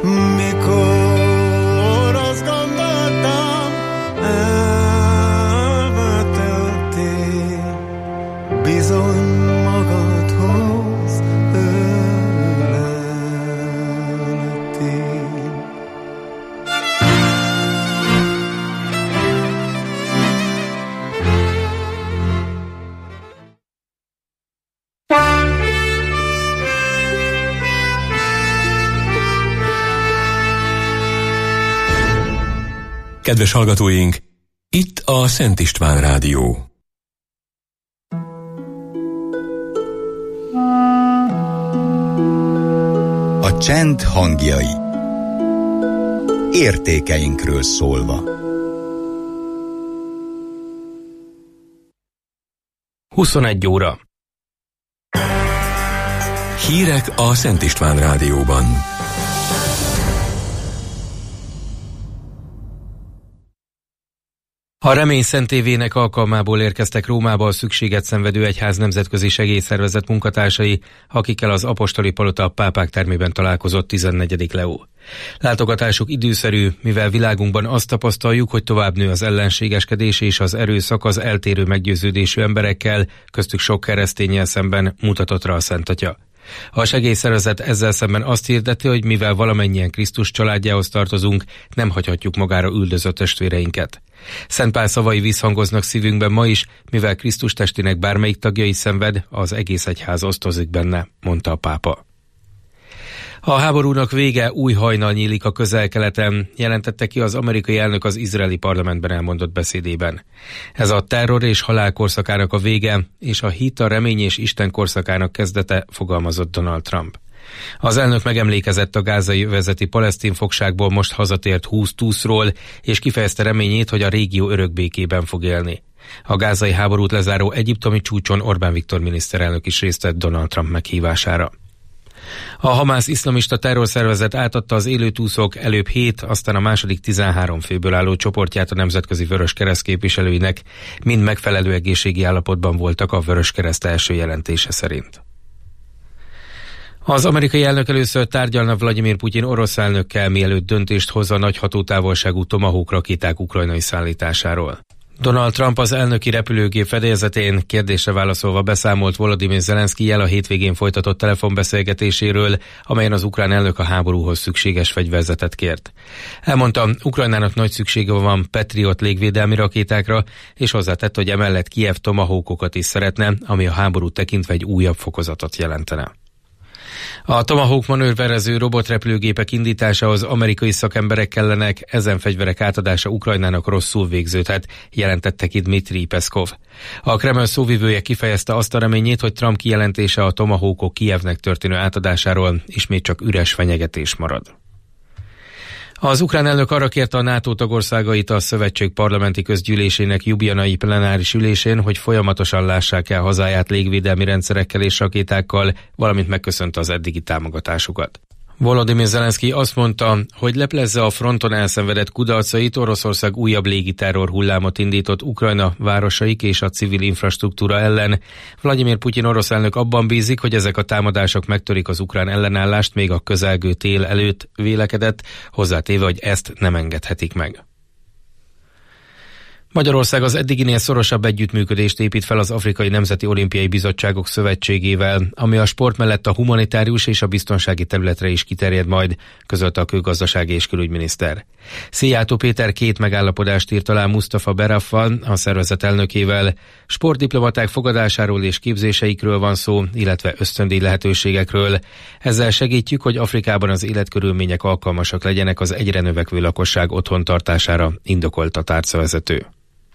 Mikor azt gondoltam, elvetettél, bizony magadhoz öleltél. Kedves hallgatóink, itt a Szent István Rádió. A csend hangjai. Értékeinkről szólva. 21 óra. Hírek a Szent István Rádióban. A Remény Szent tévének alkalmából érkeztek Rómába a szükséget szenvedő egyház nemzetközi segélyszervezet munkatársai, akikkel az apostoli palota pápák termében találkozott 14. Leó. Látogatásuk időszerű, mivel világunkban azt tapasztaljuk, hogy tovább nő az ellenségeskedés és az erőszak az eltérő meggyőződésű emberekkel, köztük sok kereszténnyel szemben, mutatott rá a Szent Atya. A segélyszervezet ezzel szemben azt hirdeti, hogy mivel valamennyien Krisztus családjához tartozunk, nem hagyhatjuk magára üldözött testvéreinket. Szent Pál szavai visszhangoznak szívünkben ma is, mivel Krisztus testének bármelyik tagja is szenved, az egész egyház osztozik benne, mondta a pápa. A háborúnak vége, új hajnal nyílik a Közel-Keleten, jelentette ki az amerikai elnök az izraeli parlamentben elmondott beszédében. Ez a terror és halál korszakának a vége, és a hit, a remény és Isten korszakának kezdete, fogalmazott Donald Trump. Az elnök megemlékezett a gázai övezeti palesztin fogságból most hazatért 20 túszról, és kifejezte reményét, hogy a régió örökbékében fog élni. A gázai háborút lezáró egyiptomi csúcson Orbán Viktor miniszterelnök is részt vett Donald Trump meghívására. A Hamász iszlamista terrorszervezet átadta az élőtúszok előbb 7, aztán a második 13 főből álló csoportját a Nemzetközi Vöröskereszt képviselőinek, mind megfelelő egészségi állapotban voltak a Vöröskereszt első jelentése szerint. Az amerikai elnök először tárgyalna Vladimir Putyin orosz elnökkel, mielőtt döntést hoz a nagy hatótávolságú Tomahawk rakéták ukrajnai szállításáról. Donald Trump az elnöki repülőgép fedélzetén kérdésre válaszolva beszámolt Volodymyr Zelenszkijjel a hétvégén folytatott telefonbeszélgetéséről, amelyen az ukrán elnök a háborúhoz szükséges fegyverzetet kért. Elmondta, Ukrajnának nagy szüksége van Patriot légvédelmi rakétákra, és hozzátett, hogy emellett Kijev Tomahawkokat is szeretne, ami a háborút tekintve egy újabb fokozatot jelentene. A Tomahawk manőverező robotrepülőgépek indításához amerikai szakemberek kellenek, ezen fegyverek átadása Ukrajnának rosszul végződhet, jelentette ki Dmitry Peszkov. A Kreml szóvivője kifejezte azt a reményét, hogy Trump kijelentése a Tomahawkok Kijevnek történő átadásáról ismét csak üres fenyegetés marad. Az ukrán elnök arra kérte a NATO tagországait a szövetség parlamenti közgyűlésének ljubljanai plenáris ülésén, hogy folyamatosan lássák el hazáját légvédelmi rendszerekkel és rakétákkal, valamint megköszönte az eddigi támogatásukat. Volodymyr Zelenszkij azt mondta, hogy leplezze a fronton elszenvedett kudarcait, Oroszország újabb légiterror hullámot indított Ukrajna városaik és a civil infrastruktúra ellen. Vladimir Putyin orosz elnök abban bízik, hogy ezek a támadások megtörik az ukrán ellenállást még a közelgő tél előtt, vélekedett, hozzátéve, hogy ezt nem engedhetik meg. Magyarország az eddiginél szorosabb együttműködést épít fel az Afrikai Nemzeti Olimpiai Bizottságok Szövetségével, ami a sport mellett a humanitárius és a biztonsági területre is kiterjed majd, közölte a külgazdasági és külügyminiszter. Szijjártó Péter 2 megállapodást írt alá Mustafa Beraffal, a szervezet elnökével. Sportdiplomaták fogadásáról és képzéseikről van szó, illetve ösztöndíj lehetőségekről. Ezzel segítjük, hogy Afrikában az életkörülmények alkalmasak legyenek az egyre növekvő lakosság otthontartására, indokolt a tárcavezető.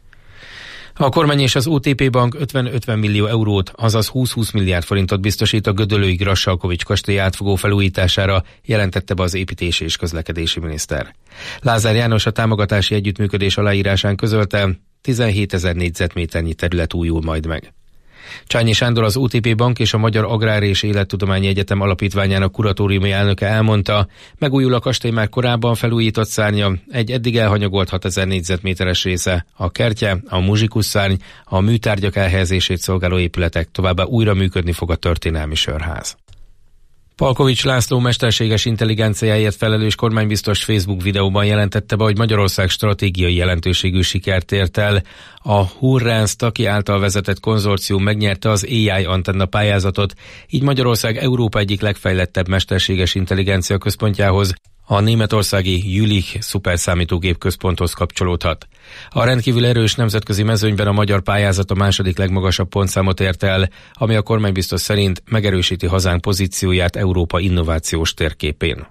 A kormány és az OTP Bank 50-50 millió eurót, azaz 20-20 milliárd forintot biztosít a gödöllői Grassalkovich kastély átfogó felújítására, jelentette be az építési és közlekedési miniszter. Lázár János a támogatási együttműködés aláírásán közölte, 17 000 négyzetméternyi terület újul majd meg. Csányi Sándor, az OTP Bank és a Magyar Agrár és Élettudományi Egyetem Alapítványának kuratóriumi elnöke elmondta, megújul a kastély már korábban felújított szárnya, egy eddig elhanyagolt 6000 négyzetméteres része, a kertje, a muzsikus szárny, a műtárgyak elhelyezését szolgáló épületek, továbbá újra működni fog a történelmi sörház. Palkovics László mesterséges intelligenciáért felelős kormánybiztos Facebook videóban jelentette be, hogy Magyarország stratégiai jelentőségű sikert ért el. A Hurrán Staki által vezetett konzorcium megnyerte az AI antenna pályázatot, így Magyarország Európa egyik legfejlettebb mesterséges intelligencia központjához, a németországi Jülich szuperszámítógép központhoz kapcsolódhat. A rendkívül erős nemzetközi mezőnyben a magyar pályázat a második legmagasabb pontszámot ért el, ami a kormánybiztos szerint megerősíti hazánk pozícióját Európa innovációs térképén.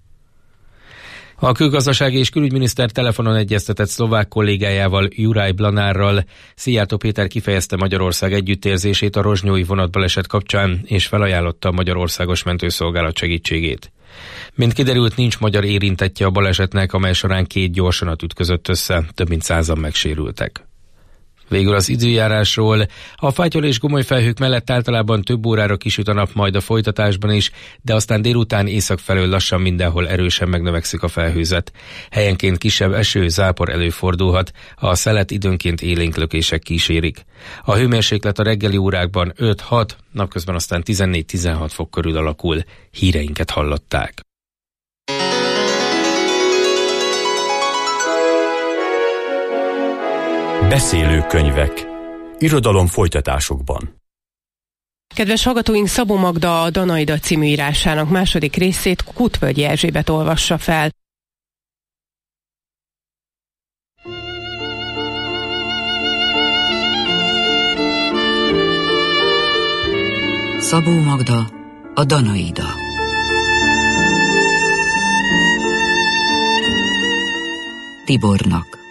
A külgazdasági és külügyminiszter telefonon egyeztetett szlovák kollégájával, Juraj Blanárral. Szijjártó Péter kifejezte Magyarország együttérzését a rozsnyói vonatbaleset kapcsán, és felajánlotta a Magyarországos Mentőszolgálat segítségét. Mint kiderült, nincs magyar érintettje a balesetnek, amely során 2 gyorsanat ütközött össze, több mint 100-an megsérültek. Végül az időjárásról. A fátyol és gomoly felhők mellett általában több órára kisüt a nap, majd a folytatásban is, de aztán délután észak felől lassan mindenhol erősen megnövekszik a felhőzet. Helyenként kisebb eső, zápor előfordulhat, a szelet időnként élénk lökések kísérik. A hőmérséklet a reggeli órákban 5-6, napközben aztán 14-16 fok körül alakul. Híreinket hallották. Beszélőkönyvek. Irodalom folytatásokban. Kedves hallgatóink, Szabó Magda a Danaida című írásának második részét Kutvölgyi Erzsébet olvassa fel. Szabó Magda, a Danaida. Tibornak.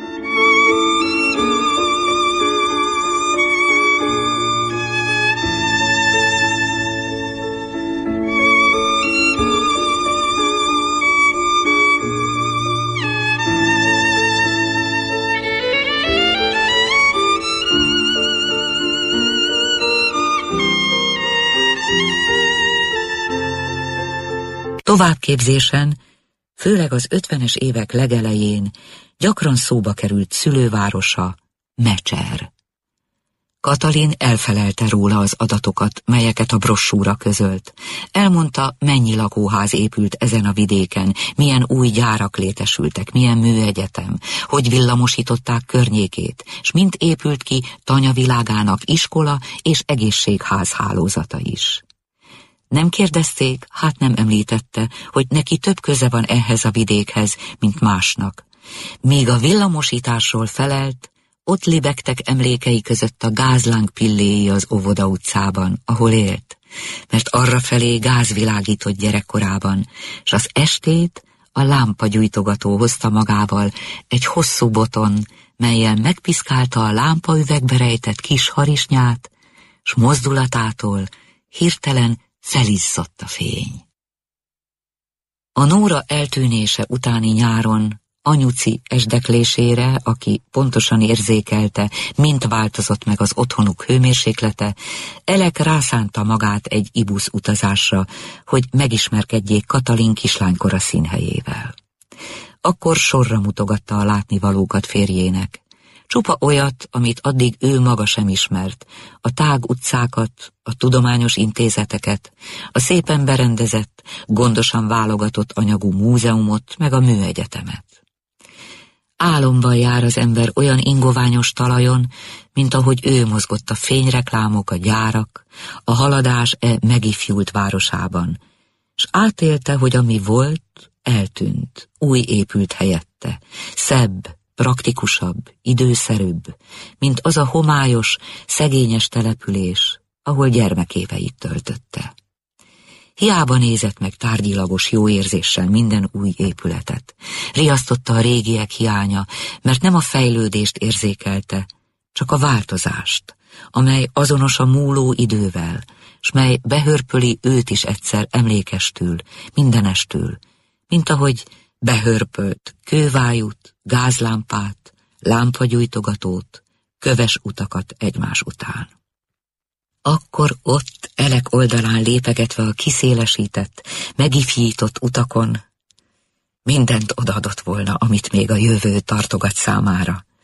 Továbbképzésen, főleg az 50-es évek legelején gyakran szóba került szülővárosa, Mecser. Katalin elfelelte róla az adatokat, melyeket a brossúra közölt. Elmondta, mennyi lakóház épült ezen a vidéken, milyen új gyárak létesültek, milyen műegyetem, hogy villamosították környékét, s mint épült ki tanyavilágának iskola és egészségház hálózata is. Nem kérdezték, hát nem említette, hogy neki több köze van ehhez a vidékhez, mint másnak. Míg a villamosításról felelt, ott libegtek emlékei között a gázláng pilléi az Óvoda utcában, ahol élt, mert arrafelé gáz világított gyerekkorában, s az estét a lámpagyújtogató hozta magával egy hosszú boton, mellyel megpiszkálta a lámpaüvegbe rejtett kis harisnyát, s mozdulatától hirtelen felizzott a fény. A Nóra eltűnése utáni nyáron anyuci esdeklésére, aki pontosan érzékelte, mint változott meg az otthonuk hőmérséklete, Elek rászánta magát egy ibusz utazásra, hogy megismerkedjék Katalin kislánykora színhelyével. Akkor sorra mutogatta a látnivalókat férjének. Csupa olyat, amit addig ő maga sem ismert, a tág utcákat, a tudományos intézeteket, a szépen berendezett, gondosan válogatott anyagú múzeumot, meg a műegyetemet. Álomban jár az ember olyan ingoványos talajon, mint ahogy ő mozgott a fényreklámok, a gyárak, a haladás megifjult városában, s átélte, hogy ami volt, eltűnt, új épült helyette, szebb, praktikusabb, időszerűbb, mint az a homályos, szegényes település, ahol gyermekéveit töltötte. Hiába nézett meg tárgyilagos jó érzéssel minden új épületet. Riasztotta a régiek hiánya, mert nem a fejlődést érzékelte, csak a változást, amely azonos a múló idővel, s mely behörpöli őt is egyszer emlékestül, mindenestül, mint ahogy behörpölt kővájút, gázlámpát, lámpagyújtogatót, köves utakat egymás után. Akkor ott, Elek oldalán lépegetve a kiszélesített, megifjított utakon, mindent odaadott volna, amit még a jövő tartogat számára.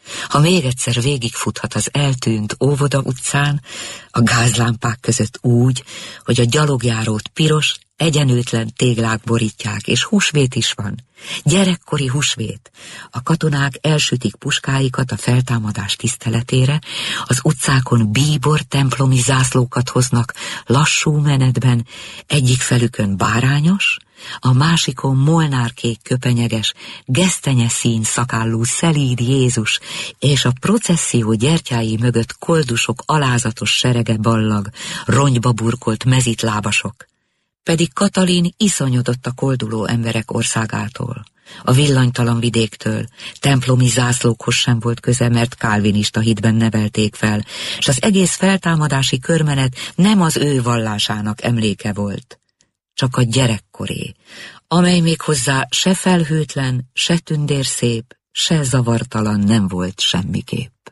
Ha még egyszer végigfuthat az eltűnt Óvoda utcán, a gázlámpák között úgy, hogy a gyalogjárót piros, egyenlőtlen téglák borítják, és húsvét is van. Gyerekkori húsvét. A katonák elsütik puskáikat a feltámadás tiszteletére, az utcákon bíbor templomi zászlókat hoznak lassú menetben, egyik felükön bárányos, a másikon molnárkék köpenyeges, gesztenye szín szakállú szelíd Jézus, és a processzió gyertyái mögött koldusok alázatos serege ballag, rongyba burkolt mezitlábasok. Pedig Katalin iszonyodott a kolduló emberek országától, a villanytalan vidéktől, templomi zászlókhoz sem volt köze, mert kálvinista hitben nevelték fel, és az egész feltámadási körmenet nem az ő vallásának emléke volt, csak a gyerekkoré, amely még hozzá se felhőtlen, se tündérszép, se zavartalan nem volt semmiképp.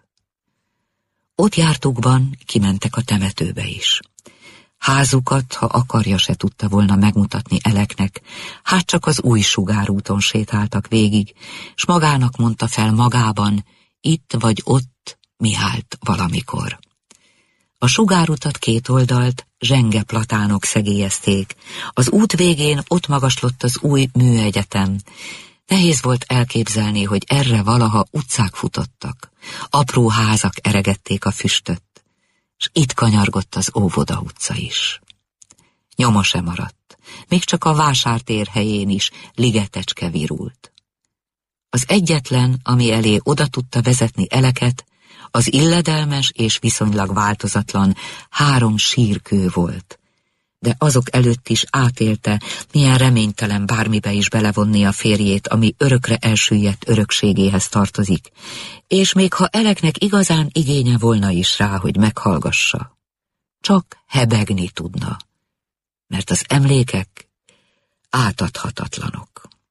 Ott jártukban kimentek a temetőbe is. Házukat, ha akarja, se tudta volna megmutatni Eleknek, hát csak az új sugárúton sétáltak végig, s magának mondta fel magában, itt vagy ott mi állt valamikor. A sugárutat két oldalt zsenge platánok szegélyezték, az út végén ott magaslott az új műegyetem. Nehéz volt elképzelni, hogy erre valaha utcák futottak, apró házak eregették a füstöt, s itt kanyargott az Óvoda utca is. Nyoma sem maradt, még csak a vásártér helyén is ligetecske virult. Az egyetlen, ami elé oda tudta vezetni Eleket, az illedelmes és viszonylag változatlan 3 sírkő volt, de azok előtt is átélte, milyen reménytelen bármibe is belevonni a férjét, ami örökre elsüllyedt örökségéhez tartozik, és még ha Eleknek igazán igénye volna is rá, hogy meghallgassa, csak hebegni tudna, mert az emlékek átadhatatlanok.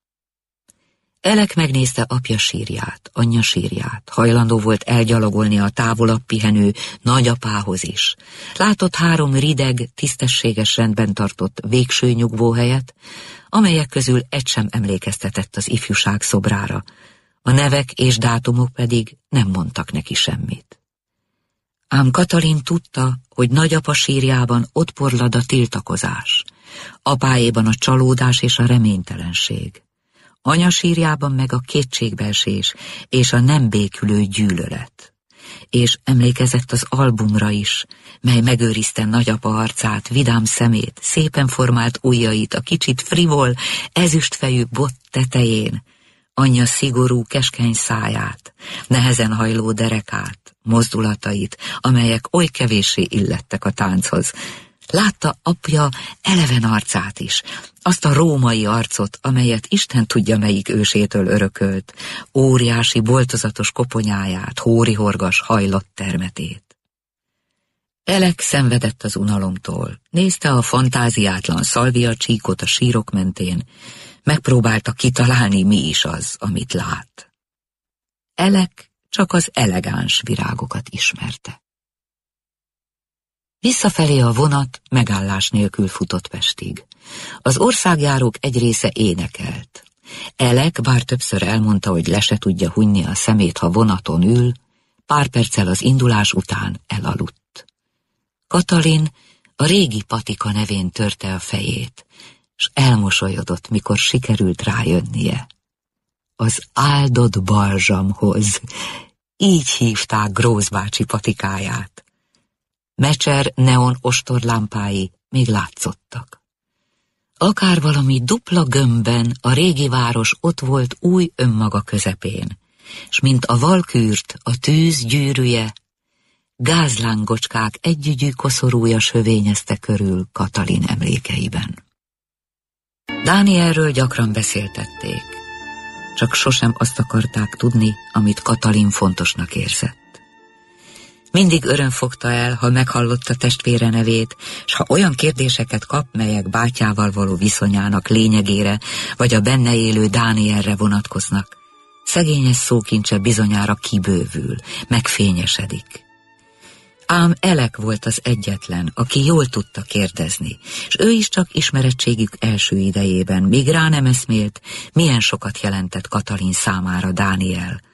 Elek megnézte apja sírját, anyja sírját, hajlandó volt elgyalogolni a távolabb pihenő nagyapához is. Látott 3 rideg, tisztességes rendben tartott végső nyugvóhelyet, amelyek közül egy sem emlékeztetett az ifjúság szobrára, a nevek és dátumok pedig nem mondtak neki semmit. Ám Katalin tudta, hogy nagyapa sírjában ott porlad a tiltakozás, apáéban a csalódás és a reménytelenség, anya sírjában meg a kétségbeesés és a nem békülő gyűlölet. És emlékezett az albumra is, mely megőrizte nagyapa arcát, vidám szemét, szépen formált ujjait, a kicsit frivol, ezüstfejű bot tetején, anyja szigorú, keskeny száját, nehezen hajló derekát, mozdulatait, amelyek oly kevéssé illettek a tánchoz. Látta apja eleven arcát is, azt a római arcot, amelyet Isten tudja melyik ősétől örökölt, óriási, boltozatos koponyáját, hórihorgas, hajlott termetét. Elek szenvedett az unalomtól, nézte a fantáziátlan szalvia csíkot a sírok mentén, megpróbálta kitalálni, mi is az, amit lát. Elek csak az elegáns virágokat ismerte. Visszafelé a vonat megállás nélkül futott Pestig. Az országjárók egy része énekelt. Elek, bár többször elmondta, hogy le se tudja hunyni a szemét, ha vonaton ül, pár perccel az indulás után elaludt. Katalin a régi patika nevén törte a fejét, s elmosolyodott, mikor sikerült rájönnie. Az áldott balzsamhoz, így hívták Grósz bácsi patikáját. Mecser neon ostorlámpái még látszottak. Akár valami dupla gömbben a régi város ott volt új önmaga közepén, s mint a valkürt, a tűz gyűrűje, gázlángocskák együgyű koszorúja sövényezte körül Katalin emlékeiben. Dánielről gyakran beszéltették, csak sosem azt akarták tudni, amit Katalin fontosnak érzett. Mindig öröm fogta el, ha meghallotta testvére nevét, s ha olyan kérdéseket kap, melyek bátyával való viszonyának lényegére, vagy a benne élő Dánielre vonatkoznak, szegényes szókincse bizonyára kibővül, megfényesedik. Ám Elek volt az egyetlen, aki jól tudta kérdezni, s ő is csak ismerettségük első idejében, míg rá nem eszmélt, milyen sokat jelentett Katalin számára Dániel,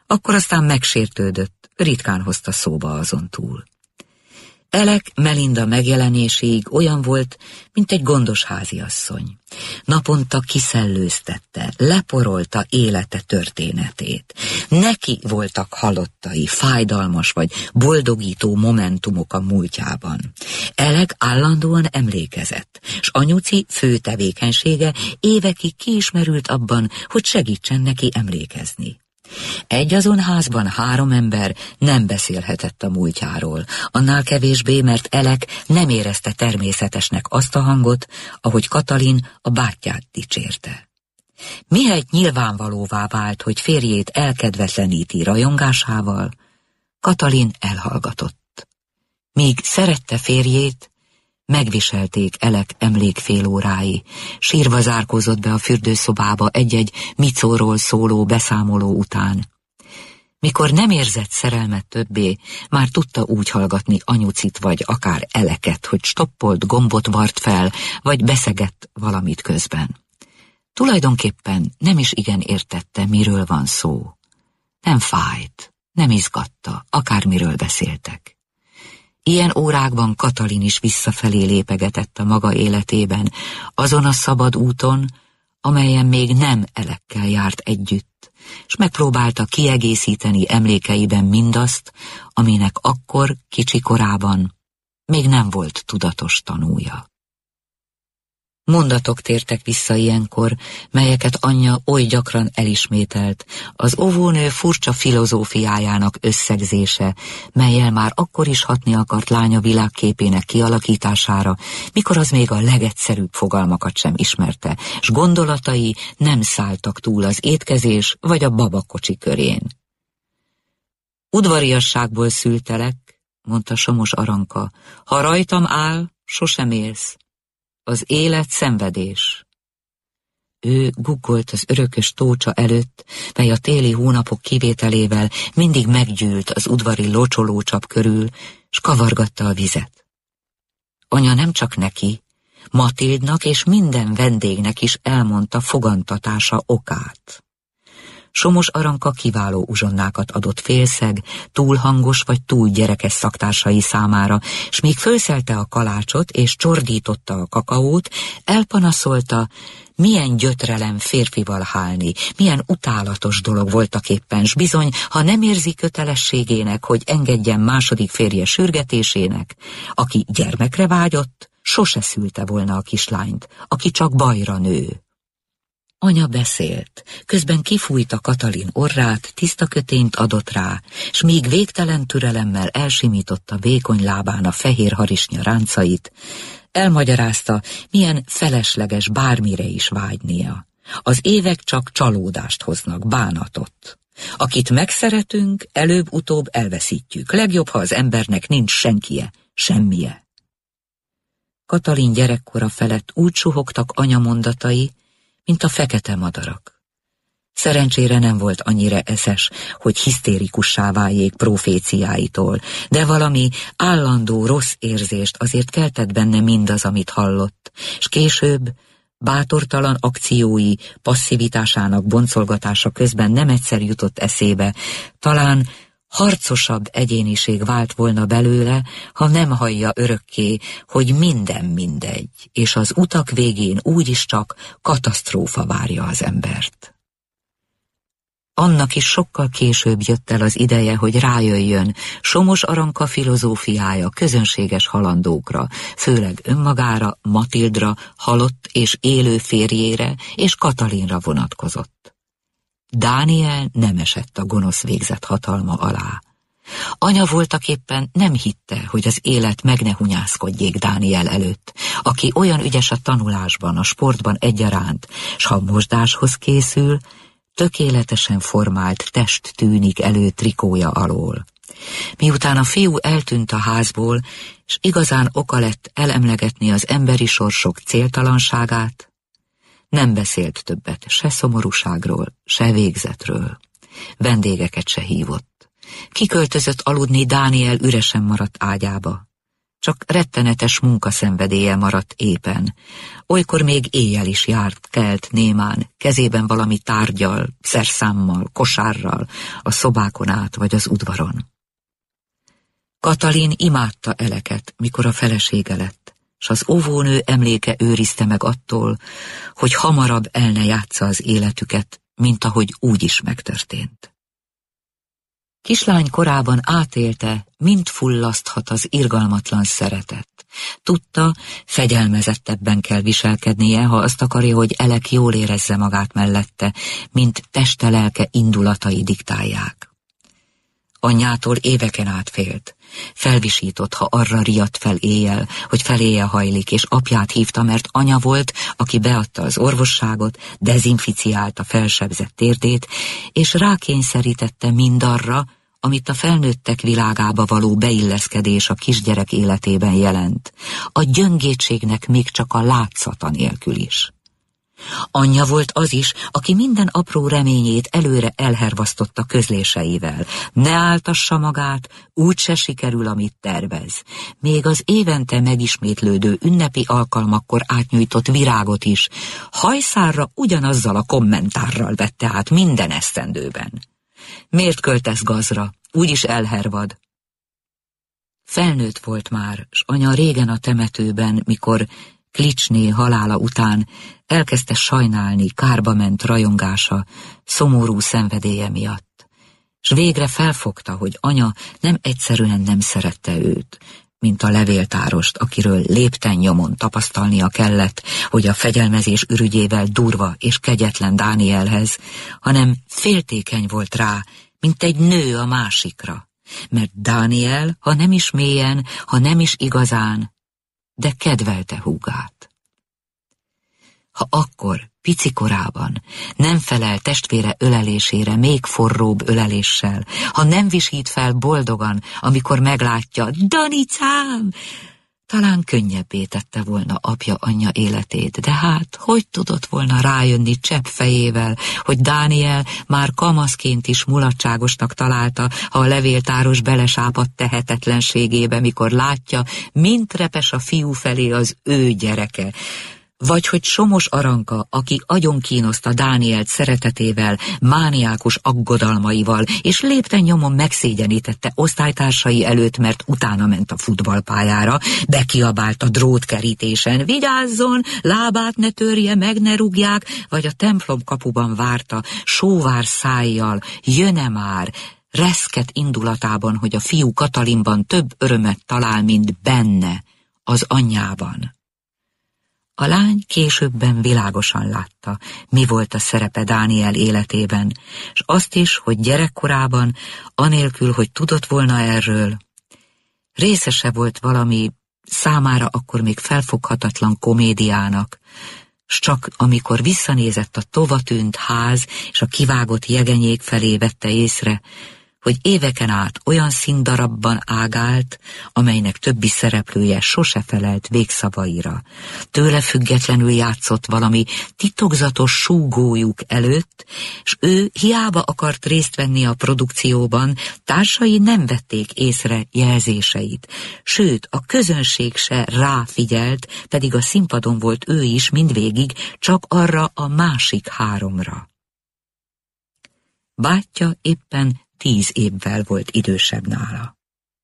Akkor aztán megsértődött, ritkán hozta szóba azon túl. Elek Melinda megjelenéséig olyan volt, mint egy gondos háziasszony. Naponta kiszellőztette, leporolta élete történetét. Neki voltak halottai, fájdalmas vagy boldogító momentumok a múltjában. Elek állandóan emlékezett, s anyuci fő tevékenysége évekig kiismerült abban, hogy segítsen neki emlékezni. Egy azon házban 3 ember nem beszélhetett a múltjáról, annál kevésbé, mert Elek nem érezte természetesnek azt a hangot, ahogy Katalin a bátyját dicsérte. Mihelyt nyilvánvalóvá vált, hogy férjét elkedvetleníti rajongásával, Katalin elhallgatott. Míg szerette férjét, megviselték Elek emlékfélórái, sírva zárkózott be a fürdőszobába egy-egy Micóról szóló beszámoló után. Mikor nem érzett szerelmet többé, már tudta úgy hallgatni anyucit vagy akár Eleket, hogy stoppolt, gombot vart fel, vagy beszegett valamit közben. Tulajdonképpen nem is igen értette, miről van szó. Nem fájt, nem izgatta, akármiről beszéltek. Ilyen órákban Katalin is visszafelé lépegetett a maga életében, azon a szabad úton, amelyen még nem Elekkel járt együtt, és megpróbálta kiegészíteni emlékeiben mindazt, aminek akkor, kicsi korában még nem volt tudatos tanúja. Mondatok tértek vissza ilyenkor, melyeket anyja oly gyakran elismételt, az óvónő furcsa filozófiájának összegzése, mellyel már akkor is hatni akart lánya világképének kialakítására, mikor az még a legegyszerűbb fogalmakat sem ismerte, s gondolatai nem szálltak túl az étkezés vagy a babakocsi körén. Udvariasságból szültelek, mondta Somos Aranka, ha rajtam áll, sosem élsz. Az élet szenvedés. Ő guggolt az örökös tócsa előtt, mely a téli hónapok kivételével mindig meggyűlt az udvari locsolócsap körül, s kavargatta a vizet. Anya nem csak neki, Matildnak és minden vendégnek is elmondta fogantatása okát. Somos Aranka kiváló uzsonnákat adott félszeg, túl hangos vagy túl gyerekes szaktársai számára, s míg fölszelte a kalácsot és csordította a kakaót, elpanaszolta, milyen gyötrelem férfival hálni, milyen utálatos dolog voltaképpen, s bizony, ha nem érzi kötelességének, hogy engedjen második férje sürgetésének, aki gyermekre vágyott, sose szülte volna a kislányt, aki csak bajra nő. Anya beszélt, közben kifújta Katalin orrát, tiszta kötényt adott rá, s míg végtelen türelemmel elsimította vékony lábán a fehér harisnya ráncait, elmagyarázta, milyen felesleges bármire is vágynia. Az évek csak csalódást hoznak, bánatot. Akit megszeretünk, előbb-utóbb elveszítjük. Legjobb, ha az embernek nincs senkie, semmije. Katalin gyerekkora felett úgy suhogtak anya mondatai, mint a fekete madarak. Szerencsére nem volt annyira eszes, hogy hisztérikussá váljék proféciáitól, de valami állandó rossz érzést azért keltett benne mindaz, amit hallott, s később bátortalan akciói passzivitásának boncolgatása közben nem egyszer jutott eszébe, talán harcosabb egyéniség vált volna belőle, ha nem hallja örökké, hogy minden mindegy, és az utak végén úgyis csak katasztrófa várja az embert. Annak is sokkal később jött el az ideje, hogy rájöjjön, Somos Aranka filozófiája közönséges halandókra, főleg önmagára, Matildra, halott és élő férjére és Katalinra vonatkozott. Dániel nem esett a gonosz végzet hatalma alá. Anya voltaképpen nem hitte, hogy az élet meg ne hunyászkodjék Dániel előtt, aki olyan ügyes a tanulásban, a sportban egyaránt, s ha mosdáshoz készül, tökéletesen formált test tűnik elő trikója alól. Miután a fiú eltűnt a házból, s igazán oka lett elemlegetni az emberi sorsok céltalanságát, nem beszélt többet se szomorúságról, se végzetről. Vendégeket se hívott. Kiköltözött aludni Dániel üresen maradt ágyába. csak rettenetes munkaszenvedélye maradt épen. Olykor még éjjel is járt kelt némán, kezében valami tárggyal, szerszámmal, kosárral, a szobákon át vagy az udvaron. Katalin imádta Eleket, mikor a felesége lett, s az óvónő emléke őrizte meg attól, hogy hamarabb el ne játsza az életüket, mint ahogy úgy is megtörtént. Kislány korában átélte, mind fullaszthat az irgalmatlan szeretet. Tudta, fegyelmezettebben kell viselkednie, ha azt akarja, hogy Elek jól érezze magát mellette, mint teste-lelke indulatai diktálják. Anyjától éveken át félt. Felvisított, ha arra riadt fel éjjel, hogy feléje hajlik, és apját hívta, mert anya volt, aki beadta az orvosságot, dezinficiálta felsebzett térdét, és rákényszerítette mindarra, amit a felnőttek világába való beilleszkedés a kisgyerek életében jelent, a gyöngétségnek még csak a látszata nélkül is. Anyja volt az is, aki minden apró reményét előre elhervasztotta közléseivel. Ne áltassa magát, úgyse sikerül, amit tervez. Még az évente megismétlődő ünnepi alkalmakkor átnyújtott virágot is hajszárra ugyanazzal a kommentárral vette át minden esztendőben. Miért költesz gazra? Úgyis elhervad. Felnőtt volt már, s anya régen a temetőben, mikor Klicsné halála után elkezdte sajnálni kárba ment rajongása, szomorú szenvedélye miatt, s végre felfogta, hogy anya nem egyszerűen nem szerette őt, mint a levéltárost, akiről lépten nyomon tapasztalnia kellett, hogy a fegyelmezés ürügyével durva és kegyetlen Dánielhez, hanem féltékeny volt rá, mint egy nő a másikra, mert Dániel, ha nem is mélyen, ha nem is igazán, de kedvelte húgát. Ha akkor, pici korában nem felel testvére ölelésére még forróbb öleléssel, ha nem visít fel boldogan, amikor meglátja, Danicám, talán könnyebbé tette volna apja anyja életét, de hát hogy tudott volna rájönni csepp fejével, hogy Dániel már kamaszként is mulatságosnak találta, ha a levéltáros belesápadt tehetetlenségébe, mikor látja, mint repes a fiú felé az ő gyereke. Vagy hogy Somos Aranka, aki agyonkínoszta Dánielt szeretetével, mániákus aggodalmaival, és lépten nyomon megszégyenítette osztálytársai előtt, mert utána ment a futballpályára, bekiabált a drótkerítésen, vigyázzon, lábát ne törje, meg ne rúgják, vagy a templom kapuban várta, sóvár szájjal, jön-e már, reszket indulatában, hogy a fiú Katalinban több örömet talál, mint benne, az anyjában. A lány későbben világosan látta, mi volt a szerepe Dániel életében, s azt is, hogy gyerekkorában, anélkül, hogy tudott volna erről, részese volt valami számára akkor még felfoghatatlan komédiának, s csak amikor visszanézett a tovatűnt ház és a kivágott jegenyék felé vette észre, hogy éveken át olyan színdarabban ágált, amelynek többi szereplője sose felelt végszavaira. Tőle függetlenül játszott valami titokzatos súgójuk előtt, s ő hiába akart részt venni a produkcióban, társai nem vették észre jelzéseit. Sőt, a közönség se ráfigyelt, pedig a színpadon volt ő is mindvégig, csak arra a másik háromra. Bátyja éppen 10 évvel volt idősebb nála.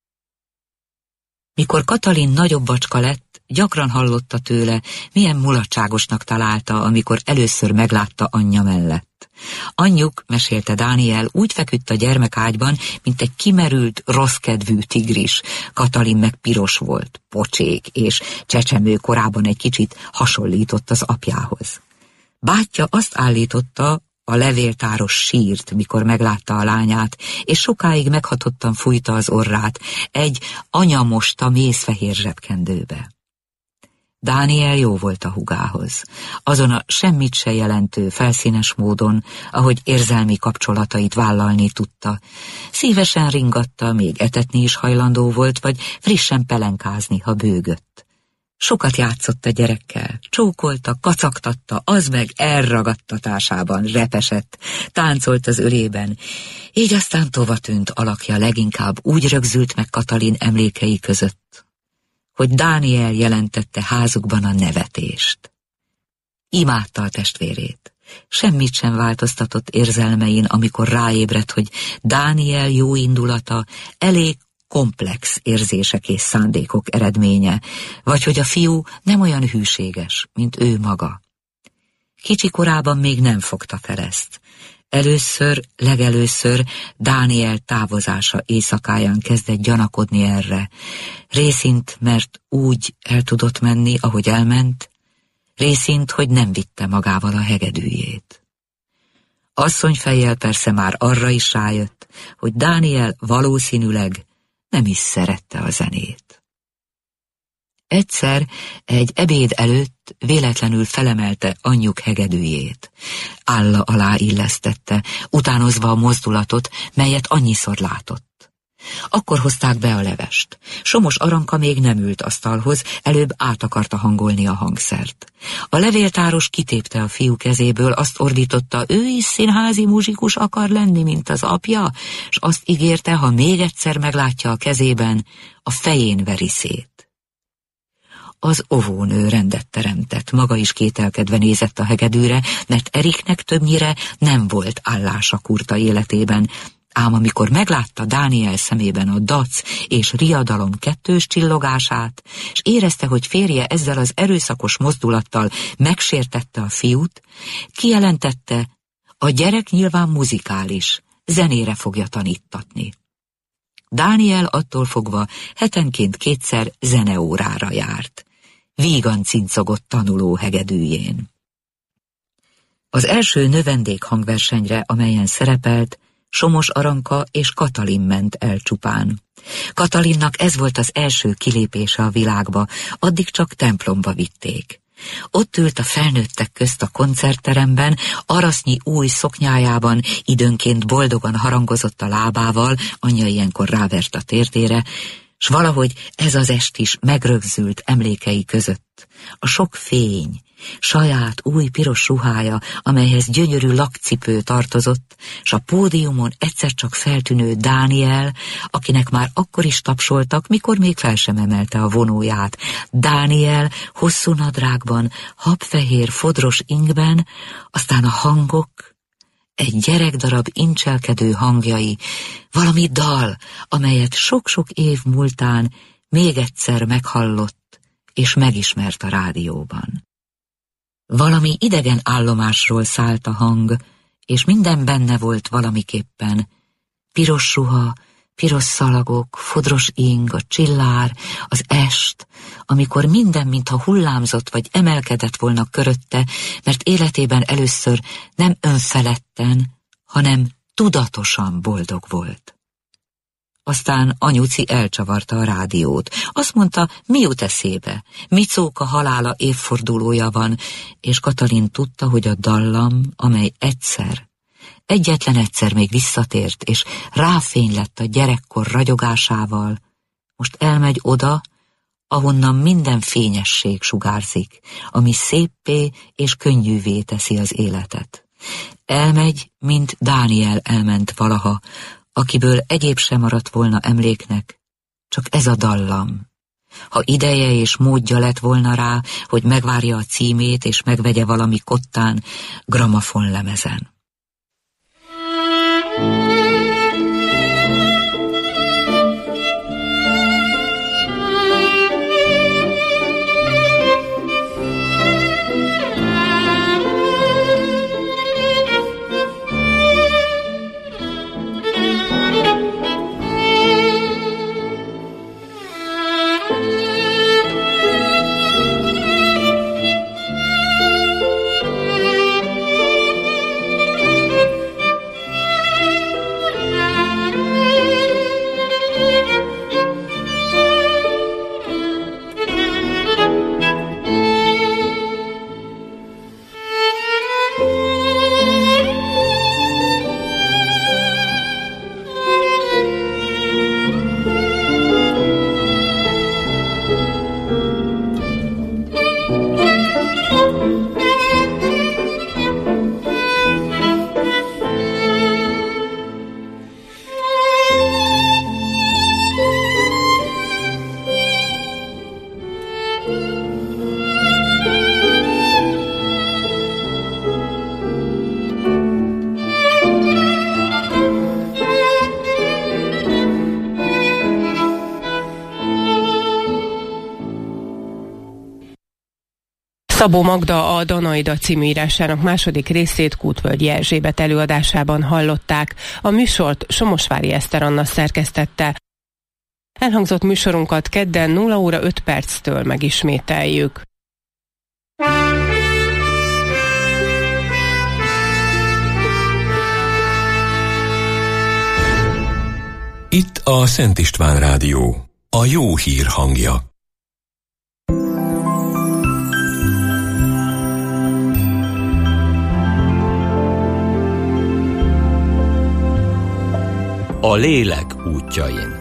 Mikor Katalin nagyobb bacska lett, gyakran hallotta tőle, milyen mulatságosnak találta, amikor először meglátta anyja mellett. Anyjuk, mesélte Dániel, úgy feküdt a gyermekágyban, mint egy kimerült, rosszkedvű tigris. Katalin meg piros volt, pocsék, és csecsemő korában egy kicsit hasonlított az apjához. Bátyja azt állította, a levéltáros sírt, mikor meglátta a lányát, és sokáig meghatottan fújta az orrát, egy anyamosta mézfehér zsebkendőbe. Dániel jó volt a húgához, azon a semmit se jelentő, felszínes módon, ahogy érzelmi kapcsolatait vállalni tudta. Szívesen ringatta, még etetni is hajlandó volt, vagy frissen pelenkázni, ha bőgött. Sokat játszott a gyerekkel, csókolta, kacagtatta, az meg elragadtatásában repesett, táncolt az ölében, így aztán tovatűnt alakja leginkább úgy rögzült meg Katalin emlékei között, hogy Dániel jelentette házukban a nevetést. Imádta a testvérét. Semmit sem változtatott érzelmein, amikor ráébredt, hogy Dániel jó indulata elég komplex érzések és szándékok eredménye, vagy hogy a fiú nem olyan hűséges, mint ő maga. Kicsi korában még nem fogta fel ezt. Legelőször Dániel távozása éjszakáján kezdett gyanakodni erre, részint, mert úgy el tudott menni, ahogy elment, részint, hogy nem vitte magával a hegedűjét. Asszonyfejjel persze már arra is rájött, hogy Dániel valószínűleg nem is szerette a zenét. Egyszer egy ebéd előtt véletlenül felemelte anyjuk hegedűjét. Álla alá illesztette, utánozva a mozdulatot, melyet annyiszor látott. Akkor hozták be a levest. Somos Aranka még nem ült asztalhoz, előbb át akarta hangolni a hangszert. A levéltáros kitépte a fiú kezéből, azt ordította, ő is színházi muzsikus akar lenni, mint az apja, s azt ígérte, ha még egyszer meglátja a kezében, a fején veri szét. Az óvónő rendet teremtett, maga is kételkedve nézett a hegedűre, mert Eriknek többnyire nem volt állása kurta életében, ám amikor meglátta Dániel szemében a dac és riadalom kettős csillogását, és érezte, hogy férje ezzel az erőszakos mozdulattal megsértette a fiút, kijelentette, a gyerek nyilván muzikális, zenére fogja tanítatni. Dániel attól fogva hetenként 2 zeneórára járt. Vígan cincogott tanuló hegedűjén. Az első növendék hangversenyre, amelyen szerepelt, Somos Aranka és Katalin ment el csupán. Katalinnak ez volt az első kilépése a világba, addig csak templomba vitték. Ott ült a felnőttek közt a koncertteremben, arasznyi új szoknyájában, időnként boldogan harangozott a lábával, anyja ilyenkor rávert a térdére, s valahogy ez az est is megrögzült emlékei között. A sok fény, saját új piros ruhája, amelyhez gyönyörű lakcipő tartozott, s a pódiumon egyszer csak feltűnő Dániel, akinek már akkor is tapsoltak, mikor még fel sem emelte a vonóját. Dániel hosszú nadrágban, habfehér fodros ingben, aztán a hangok, egy gyerekdarab incselkedő hangjai, valami dal, amelyet sok-sok év múltán még egyszer meghallott és megismert a rádióban. Valami idegen állomásról szállt a hang, és minden benne volt valamiképpen. Piros ruha, piros szalagok, fodros ing, a csillár, az est, amikor minden mintha hullámzott vagy emelkedett volna körötte, mert életében először nem önfeledten, hanem tudatosan boldog volt. Aztán anyuci elcsavarta a rádiót. Azt mondta, mi jut eszébe, Micóka halála évfordulója van, és Katalin tudta, hogy a dallam, amely egyetlen egyszer még visszatért, és ráfény lett a gyerekkor ragyogásával, most elmegy oda, ahonnan minden fényesség sugárzik, ami széppé és könnyűvé teszi az életet. Elmegy, mint Dániel elment valaha, akiből egyéb sem maradt volna emléknek, csak ez a dallam. Ha ideje és módja lett volna rá, hogy megvárja a címét és megvegye valami kottán, gramofonlemezen. Szabó Magda a Danaida című írásának második részét Kútvölgyi Erzsébet előadásában hallották. A műsort Somosvári Eszter Anna szerkesztette. Elhangzott műsorunkat kedden 0 óra 5 perctől megismételjük. Itt a Szent István Rádió, a jó hír hangja. A lélek útjain.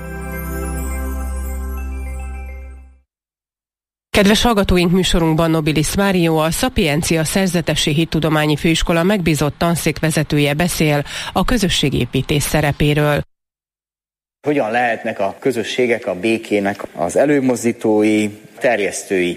Kedves hallgatóink, műsorunkban Nobilis Mário, a Szapiencia Szerzetesi Hittudományi Főiskola megbízott tanszékvezetője beszél a közösségépítés szerepéről. Hogyan lehetnek a közösségek a békének az előmozdítói, terjesztői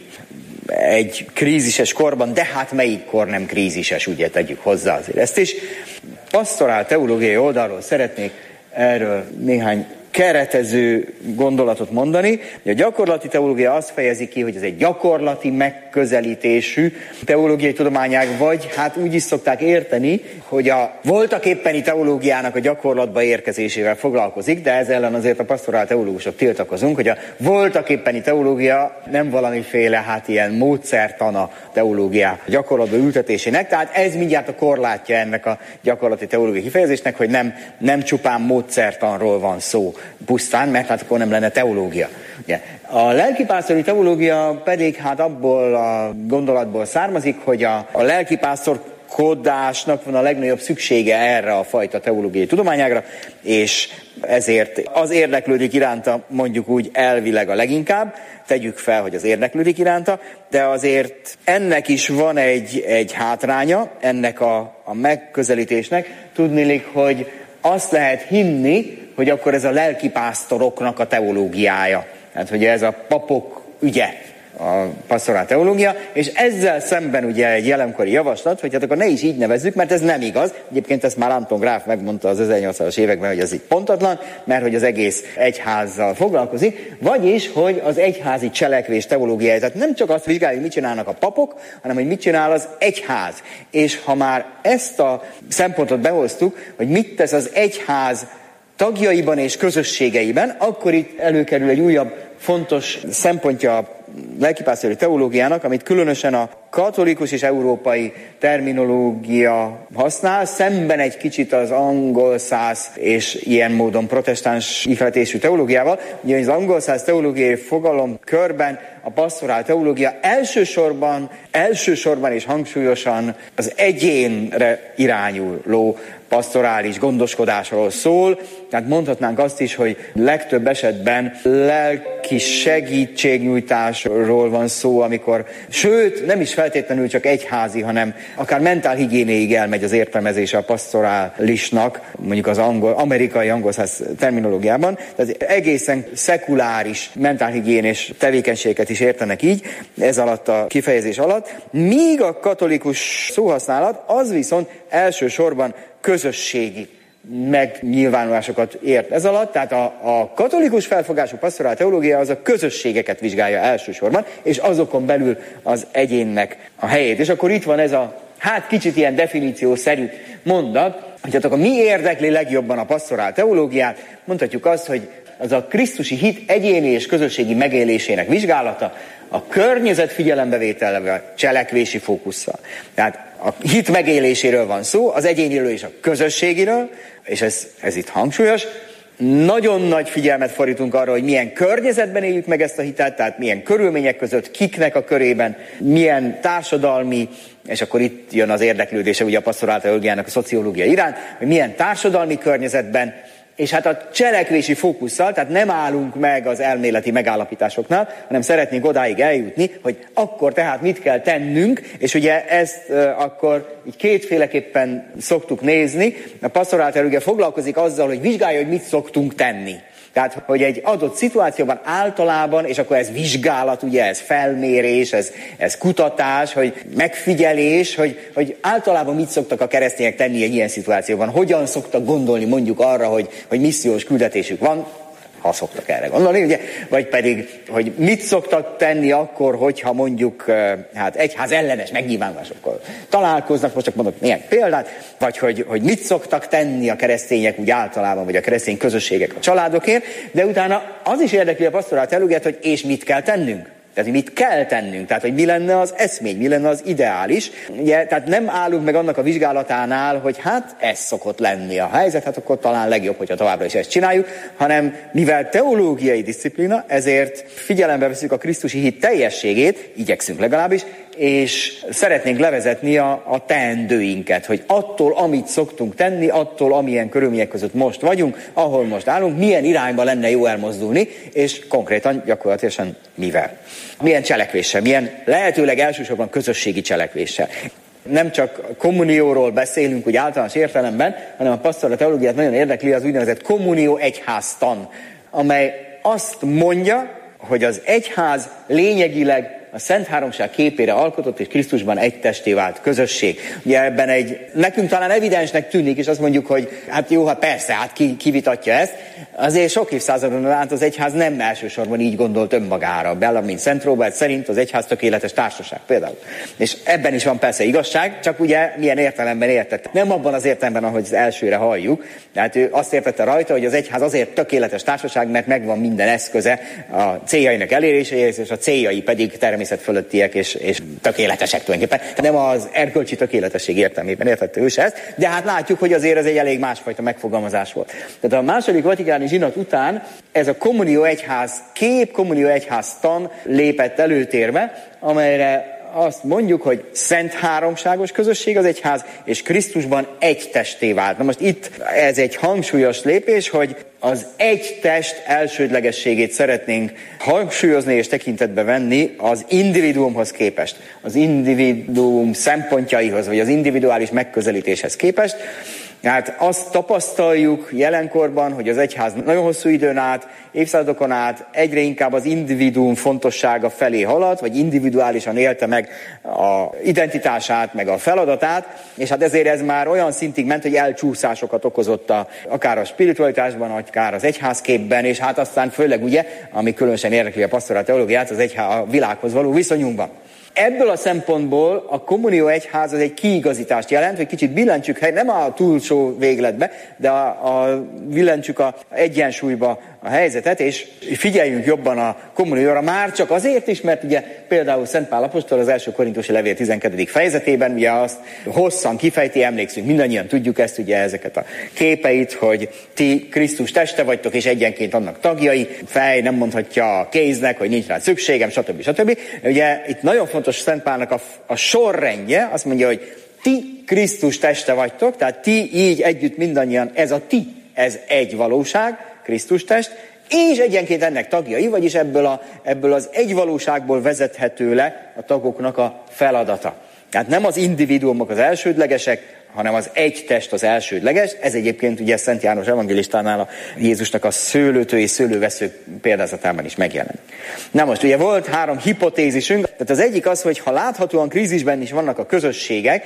egy krízises korban, de hát melyik kor nem krízises, ugye tegyük hozzá azért ezt is. Pasztorál teológiai oldalról szeretnék erről néhány keretező gondolatot mondani. A gyakorlati teológia azt fejezi ki, hogy ez egy gyakorlati megközelítésű teológiai tudományág, vagy hát úgy is szokták érteni, hogy a voltaképpeni teológiának a gyakorlatba érkezésével foglalkozik, de ez ellen azért a pasztorál teológusok tiltakozunk, hogy a voltaképpeni teológia nem valamiféle hát ilyen módszertana teológia gyakorlatba ültetésének, tehát ez mindjárt a korlátja ennek a gyakorlati teológiai kifejezésnek, hogy nem csupán módszertanról van szó pusztán, mert hát akkor nem lenne teológia. Ugye. A lelkipásztori teológia pedig hát abból a gondolatból származik, hogy a lelkipásztorkodásnak van a legnagyobb szüksége erre a fajta teológiai tudományágra, és ezért az érdeklődik iránta mondjuk úgy elvileg a leginkább, tegyük fel, hogy az érdeklődik iránta, de azért ennek is van egy hátránya, ennek a megközelítésnek. Tudniillik, hogy azt lehet hinni, hogy akkor ez a lelkipásztoroknak a teológiája. Tehát, hogy ez a papok ügye, a pasztorál teológia, és ezzel szemben ugye egy jelenkori javaslat, hogy hát akkor ne is így nevezzük, mert ez nem igaz. Egyébként ezt már Anton Gráf megmondta az 1800-as években, hogy ez így pontatlan, mert hogy az egész egyházzal foglalkozik, vagyis, hogy az egyházi cselekvés teológiája. Tehát nem csak azt vizsgáljuk, mit csinálnak a papok, hanem hogy mit csinál az egyház. És ha már ezt a szempontot behoztuk, hogy mit tesz az egyház tagjaiban és közösségeiben, akkor itt előkerül egy újabb fontos szempontja a lelkipásztori teológiának, amit különösen a katolikus és európai terminológia használ, szemben egy kicsit az angol szász és ilyen módon protestáns ihletésű teológiával. Ugye az angol szász teológiai fogalom körben a pasztorál teológia elsősorban és hangsúlyosan az egyénre irányuló pasztorális gondoskodásról szól, tehát mondhatnánk azt is, hogy legtöbb esetben lelki segítségnyújtásról van szó, amikor, sőt, nem is feltétlenül csak egyházi, hanem akár mentálhigiénéig elmegy az értelmezése a pasztorálisnak, mondjuk az amerikai angolszász terminológiában, tehát egészen szekuláris mentálhigiénés tevékenységeket is értenek így, ez alatt a kifejezés alatt, míg a katolikus szóhasználat az viszont elsősorban közösségi megnyilvánulásokat ért ez alatt, tehát a katolikus felfogású pasztorál teológia az a közösségeket vizsgálja elsősorban, és azokon belül az egyénnek a helyét. És akkor itt van ez a, hát kicsit ilyen definíciószerű mondat, hogy hát akkor mi érdekli legjobban a pasztorál teológiát, mondhatjuk azt, hogy az a krisztusi hit egyéni és közösségi megélésének vizsgálata, a környezet figyelembevételével, cselekvési fókusszal. Tehát a hit megéléséről van szó, az egyéniről és a közösségiről, és ez itt hangsúlyos. Nagyon nagy figyelmet fordítunk arra, hogy milyen környezetben éljük meg ezt a hitet, tehát milyen körülmények között, kiknek a körében, milyen társadalmi, és akkor itt jön az érdeklődése ugye a pasztorál teológiának a szociológia iránt, hogy milyen társadalmi környezetben, és hát a cselekvési fókusszal, tehát nem állunk meg az elméleti megállapításoknál, hanem szeretnénk odáig eljutni, hogy akkor tehát mit kell tennünk, és ugye ezt akkor így kétféleképpen szoktuk nézni. A pasztorál teológia foglalkozik azzal, hogy vizsgálja, hogy mit szoktunk tenni. Tehát, hogy egy adott szituációban általában, és akkor ez vizsgálat, ugye ez felmérés, ez kutatás, hogy megfigyelés, hogy általában mit szoktak a keresztények tenni egy ilyen szituációban, hogyan szoktak gondolni mondjuk arra, hogy missziós küldetésük van, ha szoktak erre gondolni, ugye? Vagy pedig, hogy mit szoktak tenni akkor, hogyha mondjuk egyház ellenes megnyilvánulásokkal találkoznak, most csak mondok néhány példát, vagy hogy mit szoktak tenni a keresztények úgy általában, vagy a keresztény közösségek a családokért, de utána az is érdekli a pastorált előget, hogy és mit kell tennünk. Tehát, hogy mit kell tennünk, tehát, hogy mi lenne az eszmény, mi lenne az ideális. Ugye, tehát nem állunk meg annak a vizsgálatánál, hogy ez szokott lenni a helyzet, akkor talán legjobb, hogyha továbbra is ezt csináljuk, hanem mivel teológiai diszciplína, ezért figyelembe veszük a krisztusi hit teljességét, igyekszünk legalábbis, és szeretnénk levezetni a teendőinket, hogy attól, amit szoktunk tenni, attól, amilyen körülmények között most vagyunk, ahol most állunk, milyen irányba lenne jó elmozdulni, és konkrétan gyakorlatilag mivel. Milyen cselekvéssel, milyen lehetőleg elsősorban közösségi cselekvéssel. Nem csak kommunióról beszélünk úgy általános értelemben, hanem a pastorált teológiát nagyon érdekli az úgynevezett kommunió egyháztan, amely azt mondja, hogy az egyház lényegileg a Szent Háromság képére alkotott és Krisztusban egy testé vált közösség. Ugye ebben nekünk talán evidensnek tűnik, és azt mondjuk, hogy persze, ki vitatja ezt. Azért sok évszázadon át az egyház nem elsősorban így gondolt önmagára. Bellarmine Szent Róbert szerint az egyház tökéletes társaság például. És ebben is van persze igazság, csak ugye milyen értelemben értette. Nem abban az értelemben, ahogy az elsőre halljuk. Tehát ő azt értette rajta, hogy az egyház azért tökéletes társaság, mert megvan minden eszköze a céljainak eléréséhez, és a céljai pedig természetesen fölöttiek és tökéletesek tulajdonképpen. Nem az erkölcsi tökéletesség értelmében értette ő se ezt, de látjuk, hogy azért ez egy elég másfajta megfogalmazás volt. Tehát a második vatikáni zsinat után ez a kommunió egyház kép, kommunió egyháztan lépett előtérbe, amelyre azt mondjuk, hogy szent háromságos közösség az egyház, és Krisztusban egy testé vált. Na most itt ez egy hangsúlyos lépés, hogy az egy test elsődlegességét szeretnénk hangsúlyozni és tekintetbe venni az individuumhoz képest, az individuum szempontjaihoz, vagy az individuális megközelítéshez képest. Tehát azt tapasztaljuk jelenkorban, hogy az egyház nagyon hosszú időn át, évszázadokon át egyre inkább az individuum fontossága felé haladt, vagy individuálisan élte meg az identitását, meg a feladatát, és ezért ez már olyan szintig ment, hogy elcsúszásokat okozott akár a spiritualitásban, akár az egyházképben, és aztán főleg ugye, ami különösen érdekli a pastorált teológiát, az a világhoz való viszonyunkban. Ebből a szempontból a kommunió egyház az egy kiigazítást jelent, hogy kicsit billentsük, nem a túlsó végletbe, de billentsük a egyensúlyba a helyzetet, és figyeljünk jobban a kommunióra, már csak azért is, mert ugye például Szent Pál apostol az első korintusi levél 12. fejezetében ugye azt hosszan kifejti, emlékszünk, mindannyian tudjuk ezt, ugye ezeket a képeit, hogy ti Krisztus teste vagytok, és egyenként annak tagjai, fej nem mondhatja a kéznek, hogy nincs rá szükségem, stb. Ugye itt nagyon fontos Szent Pálnak a sorrendje, azt mondja, hogy ti Krisztus teste vagytok, tehát ti így együtt mindannyian, ez egy valóság, Krisztus test, és egyenként ennek tagjai, vagyis ebből az egy valóságból vezethető le a tagoknak a feladata. Tehát nem az individuumok az elsődlegesek, hanem az egy test az elsődleges. Ez egyébként ugye Szent János evangélistánál a Jézusnak a szőlőtő és szőlővesző példázatában is megjelenik. Na most ugye volt 3 hipotézisünk, tehát az egyik az, hogy ha láthatóan krízisben is vannak a közösségek,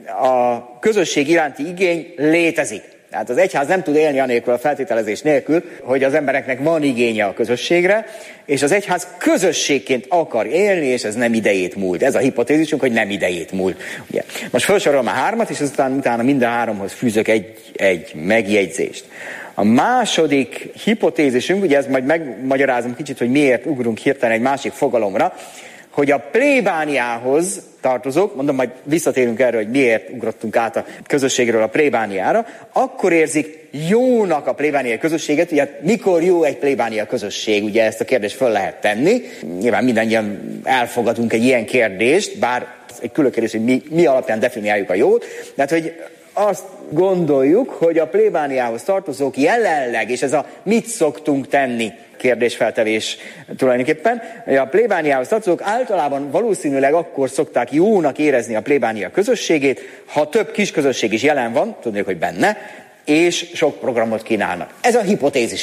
a közösség iránti igény létezik. Tehát az egyház nem tud élni anélkül, a feltételezés nélkül, hogy az embereknek van igénye a közösségre, és az egyház közösségként akar élni, és ez nem idejét múlt. Ez a hipotézisünk, hogy nem idejét múlt. Ugye. Most felsorolom a 3-at, és aztán utána minden 3-hoz fűzök egy megjegyzést. A második hipotézisünk, ugye ez majd megmagyarázom kicsit, hogy miért ugrunk hirtelen egy másik fogalomra, hogy a plébániához tartozók, mondom, majd visszatérünk erre, hogy miért ugrottunk át a közösségről a plébániára, akkor érzik jónak a plébániai közösséget, ugye mikor jó egy plébánia közösség, ugye ezt a kérdést föl lehet tenni. Nyilván mindannyian elfogadunk egy ilyen kérdést, bár egy külön kérdés, hogy mi alapján definiáljuk a jót, tehát hogy azt gondoljuk, hogy a plébániához tartozók jelenleg, és ez a mit szoktunk tenni kérdésfeltevés tulajdonképpen, a plébániához tartozók általában valószínűleg akkor szokták jónak érezni a plébánia közösségét, ha több kis közösség is jelen van, tudnék, hogy benne, és sok programot kínálnak. Ez a hipotézisünk.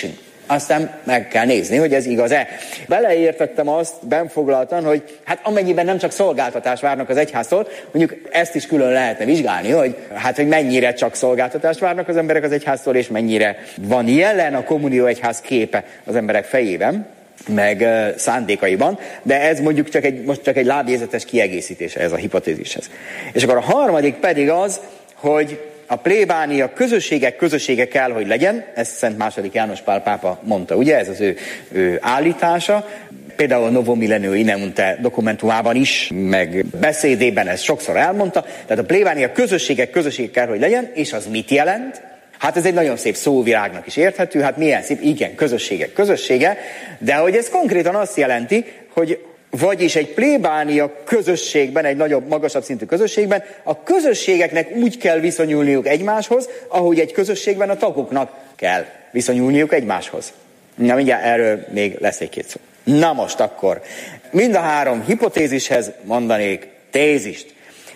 Aztán meg kell nézni, hogy ez igaz-e. Beleértettem azt benfoglaltan, hogy hát amennyiben nem csak szolgáltatást várnak az egyháztól, mondjuk ezt is külön lehetne vizsgálni, hogy mennyire csak szolgáltatást várnak az emberek az egyháztól, és mennyire van jelen a kommunió egyház képe az emberek fejében, meg szándékaiban, de ez mondjuk most csak egy lábjegyzetes kiegészítése ez a hipotézishez. És akkor a harmadik pedig az, hogy a plébánia közössége kell, hogy legyen, ezt Szent II. János Pál pápa mondta, ugye, ez az ő állítása, például a Novo Millennio Ineunte dokumentumában is, meg beszédében ezt sokszor elmondta, tehát a plébánia közössége kell, hogy legyen, és az mit jelent? Hát ez egy nagyon szép szóvirágnak is érthető, hát milyen szép, igen, közössége, de hogy ez konkrétan azt jelenti, hogy vagyis egy plébánia közösségben, egy nagyobb, magasabb szintű közösségben, a közösségeknek úgy kell viszonyulniuk egymáshoz, ahogy egy közösségben a tagoknak kell viszonyulniuk egymáshoz. Na mindjárt erről még lesz egy-két szó. Na most akkor, mind a három hipotézishez mondanék tézist.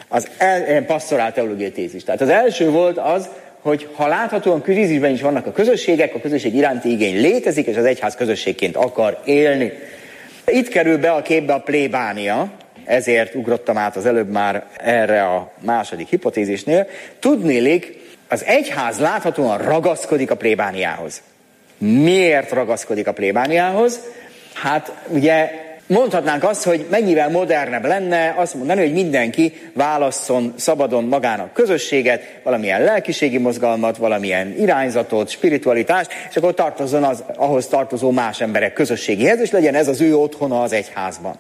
Passzorál teológiai tézis. Tehát az első volt az, hogy ha láthatóan krízisben is vannak a közösségek, a közösség iránti igény létezik, és az egyház közösségként akar élni. Itt kerül be a képbe a plébánia, ezért ugrottam át az előbb már erre a második hipotézisnél. Tudniillik, az egyház láthatóan ragaszkodik a plébániához. Miért ragaszkodik a plébániához? Hát ugye mondhatnánk azt, hogy mennyivel modernebb lenne azt mondani, hogy mindenki válasszon szabadon magának közösséget, valamilyen lelkiségi mozgalmat, valamilyen irányzatot, spiritualitást, és akkor tartozzon az ahhoz tartozó más emberek közösségéhez, és legyen ez az ő otthona az egyházban.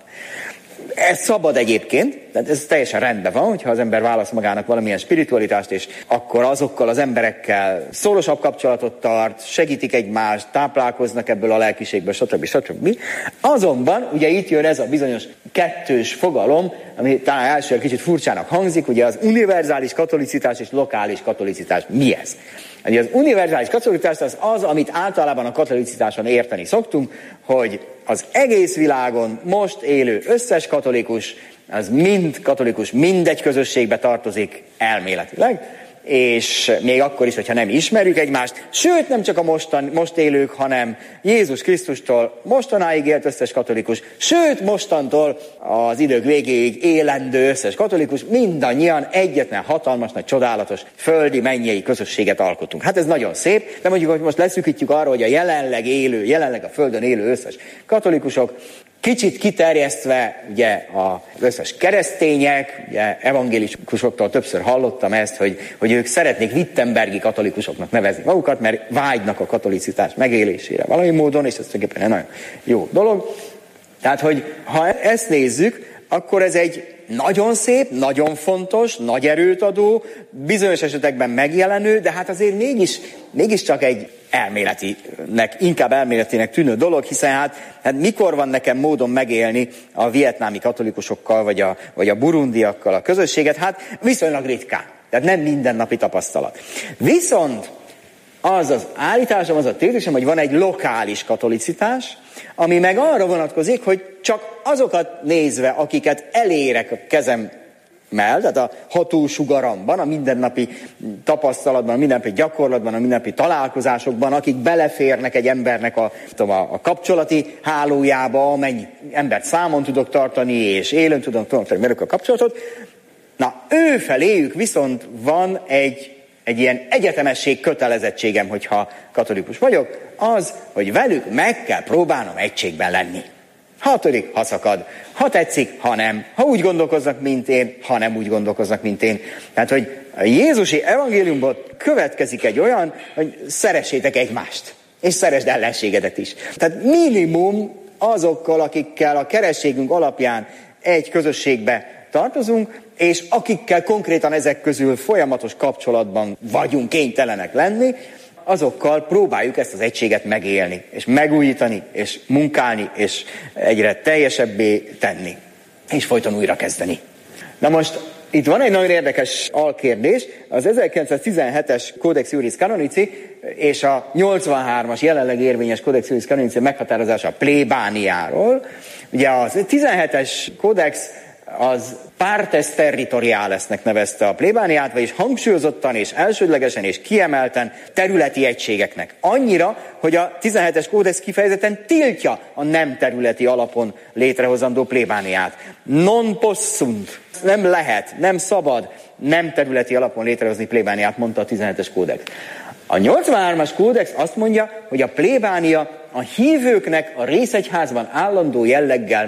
Ez szabad egyébként, tehát ez teljesen rendben van, hogyha az ember választ magának valamilyen spiritualitást, és akkor azokkal az emberekkel szorosabb kapcsolatot tart, segítik egymást, táplálkoznak ebből a lelkiségből, stb. Azonban, ugye itt jön ez a bizonyos kettős fogalom, ami talán elsőre kicsit furcsának hangzik, ugye az univerzális katolicitás és lokális katolicitás. Mi ez? Az univerzális katolicitás az, amit általában a katolicitáson érteni szoktunk, hogy az egész világon most élő összes katolikus, az mind katolikus, mindegy közösségbe tartozik elméletileg, és még akkor is, hogyha nem ismerjük egymást, sőt nem csak a most élők, hanem Jézus Krisztustól mostanáig élt összes katolikus, sőt mostantól az idők végéig élendő összes katolikus, mindannyian egyetlen hatalmas, nagy csodálatos földi, mennyei közösséget alkotunk. Hát ez nagyon szép, de mondjuk, hogy most leszűkítjük arra, hogy a jelenleg a földön élő összes katolikusok, kicsit kiterjesztve, ugye az összes keresztények, ugye evangélikusoktól többször hallottam ezt, hogy ők szeretnék wittenbergi katolikusoknak nevezni magukat, mert vágynak a katolicitás megélésére valami módon, és ez tulajdonképpen egy nagyon jó dolog. Tehát, hogy ha ezt nézzük, akkor ez egy nagyon szép, nagyon fontos, nagy erőt adó, bizonyos esetekben megjelenő, de hát azért mégiscsak egy inkább elméletinek tűnő dolog, hiszen hát mikor van nekem módon megélni a vietnámi katolikusokkal, vagy a burundiakkal a közösséget? Hát viszonylag ritkán. Tehát nem mindennapi tapasztalat. Viszont az állításom, az a tézisem, hogy van egy lokális katolicitás, ami meg arra vonatkozik, hogy csak azokat nézve, akiket elérek a kezemmel, tehát a hatósugaramban, a mindennapi tapasztalatban, a mindennapi gyakorlatban, a mindennapi találkozásokban, akik beleférnek egy embernek a kapcsolati hálójába, amennyi embert számon tudok tartani, és élőn tudom tartani velük a kapcsolatot. Na, ő feléjük viszont van egy ilyen egyetemesség kötelezettségem, hogyha katolikus vagyok, az, hogy velük meg kell próbálnom egységben lenni. Ha törik, ha szakad, ha tetszik, ha nem, ha úgy gondolkoznak, mint én, ha nem úgy gondolkoznak, mint én. Tehát, hogy a Jézusi evangéliumból következik egy olyan, hogy szeressétek egymást, és szeresd ellenségedet is. Tehát minimum azokkal, akikkel a kerességünk alapján egy közösségbe tartozunk, és akikkel konkrétan ezek közül folyamatos kapcsolatban vagyunk kénytelenek lenni, azokkal próbáljuk ezt az egységet megélni, és megújítani, és munkálni, és egyre teljesebbé tenni, és folyton újra kezdeni. Na most itt van egy nagyon érdekes alkérdés, az 1917-es Codex Iuris Canonici és a 83-as jelenleg érvényes Codex Iuris Canonici meghatározása a plébániáról. Ugye az 17-es kódex az partes territorialesnek nevezte a plébániát, vagyis hangsúlyozottan és elsődlegesen és kiemelten területi egységeknek. Annyira, hogy a 17-es kódex kifejezetten tiltja a nem területi alapon létrehozandó plébániát. Non possunt. Nem lehet, nem szabad nem területi alapon létrehozni plébániát, mondta a 17-es kódex. A 83-as kódex azt mondja, hogy a plébánia a hívőknek a részegyházban állandó jelleggel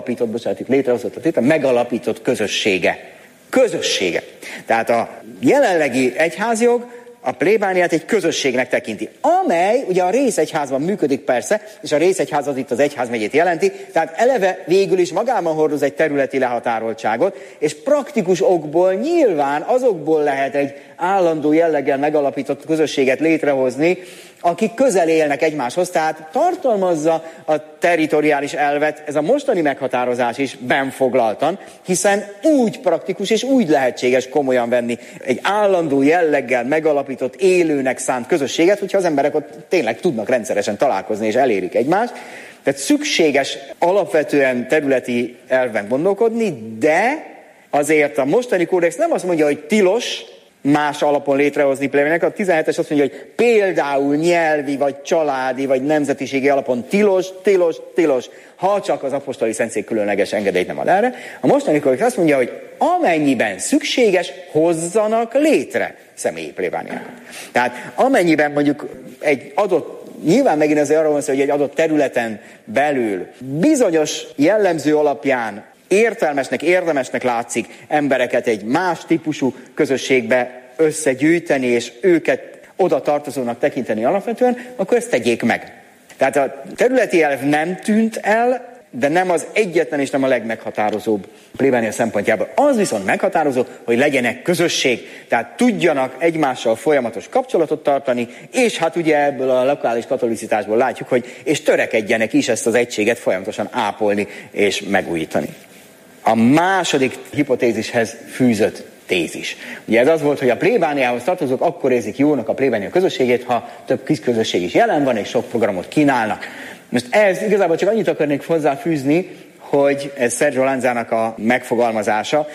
megalapított közössége. Közössége. Tehát a jelenlegi egyházjog a plébániát egy közösségnek tekinti, amely ugye a részegyházban működik persze, és a részegyház az itt az egyházmegyét jelenti, tehát eleve végül is magában hordoz egy területi lehatároltságot, és praktikus okból nyilván azokból lehet egy állandó jelleggel megalapított közösséget létrehozni, akik közel élnek egymáshoz, tehát tartalmazza a territoriális elvet, ez a mostani meghatározás is benfoglaltan, hiszen úgy praktikus és úgy lehetséges komolyan venni egy állandó jelleggel megalapított élőnek szánt közösséget, hogyha az emberek ott tényleg tudnak rendszeresen találkozni és elérik egymást. Tehát szükséges alapvetően területi elven gondolkodni, de azért a mostani kódex nem azt mondja, hogy tilos más alapon létrehozni plébániákat. A 17-es azt mondja, hogy például nyelvi, vagy családi, vagy nemzetiségi alapon tilos, ha csak az apostoli szentszék különleges engedélyt nem ad erre. A mostani kódex azt mondja, hogy amennyiben szükséges, hozzanak létre személyi plébániákat. Tehát amennyiben mondjuk egy adott, nyilván megint azért arról van szó, hogy egy adott területen belül bizonyos jellemző alapján értelmesnek, érdemesnek látszik embereket egy más típusú közösségbe összegyűjteni, és őket oda tartozónak tekinteni alapvetően, akkor ezt tegyék meg. Tehát a területi elv nem tűnt el, de nem az egyetlen és nem a legmeghatározóbb plébánia szempontjából. Az viszont meghatározó, hogy legyenek közösség, tehát tudjanak egymással folyamatos kapcsolatot tartani, és hát ugye ebből a lokális katolicitásból látjuk, hogy és törekedjenek is ezt az egységet folyamatosan ápolni és megújítani. A második hipotézishez fűzött tézis. Ugye ez az volt, hogy a plébániához tartozók akkor érzik jónak a plébánia közösségét, ha több kis közösség is jelen van, és sok programot kínálnak. Most ez igazából csak annyit akarnék hozzáfűzni, hogy ez Sergio Lanzának a megfogalmazása,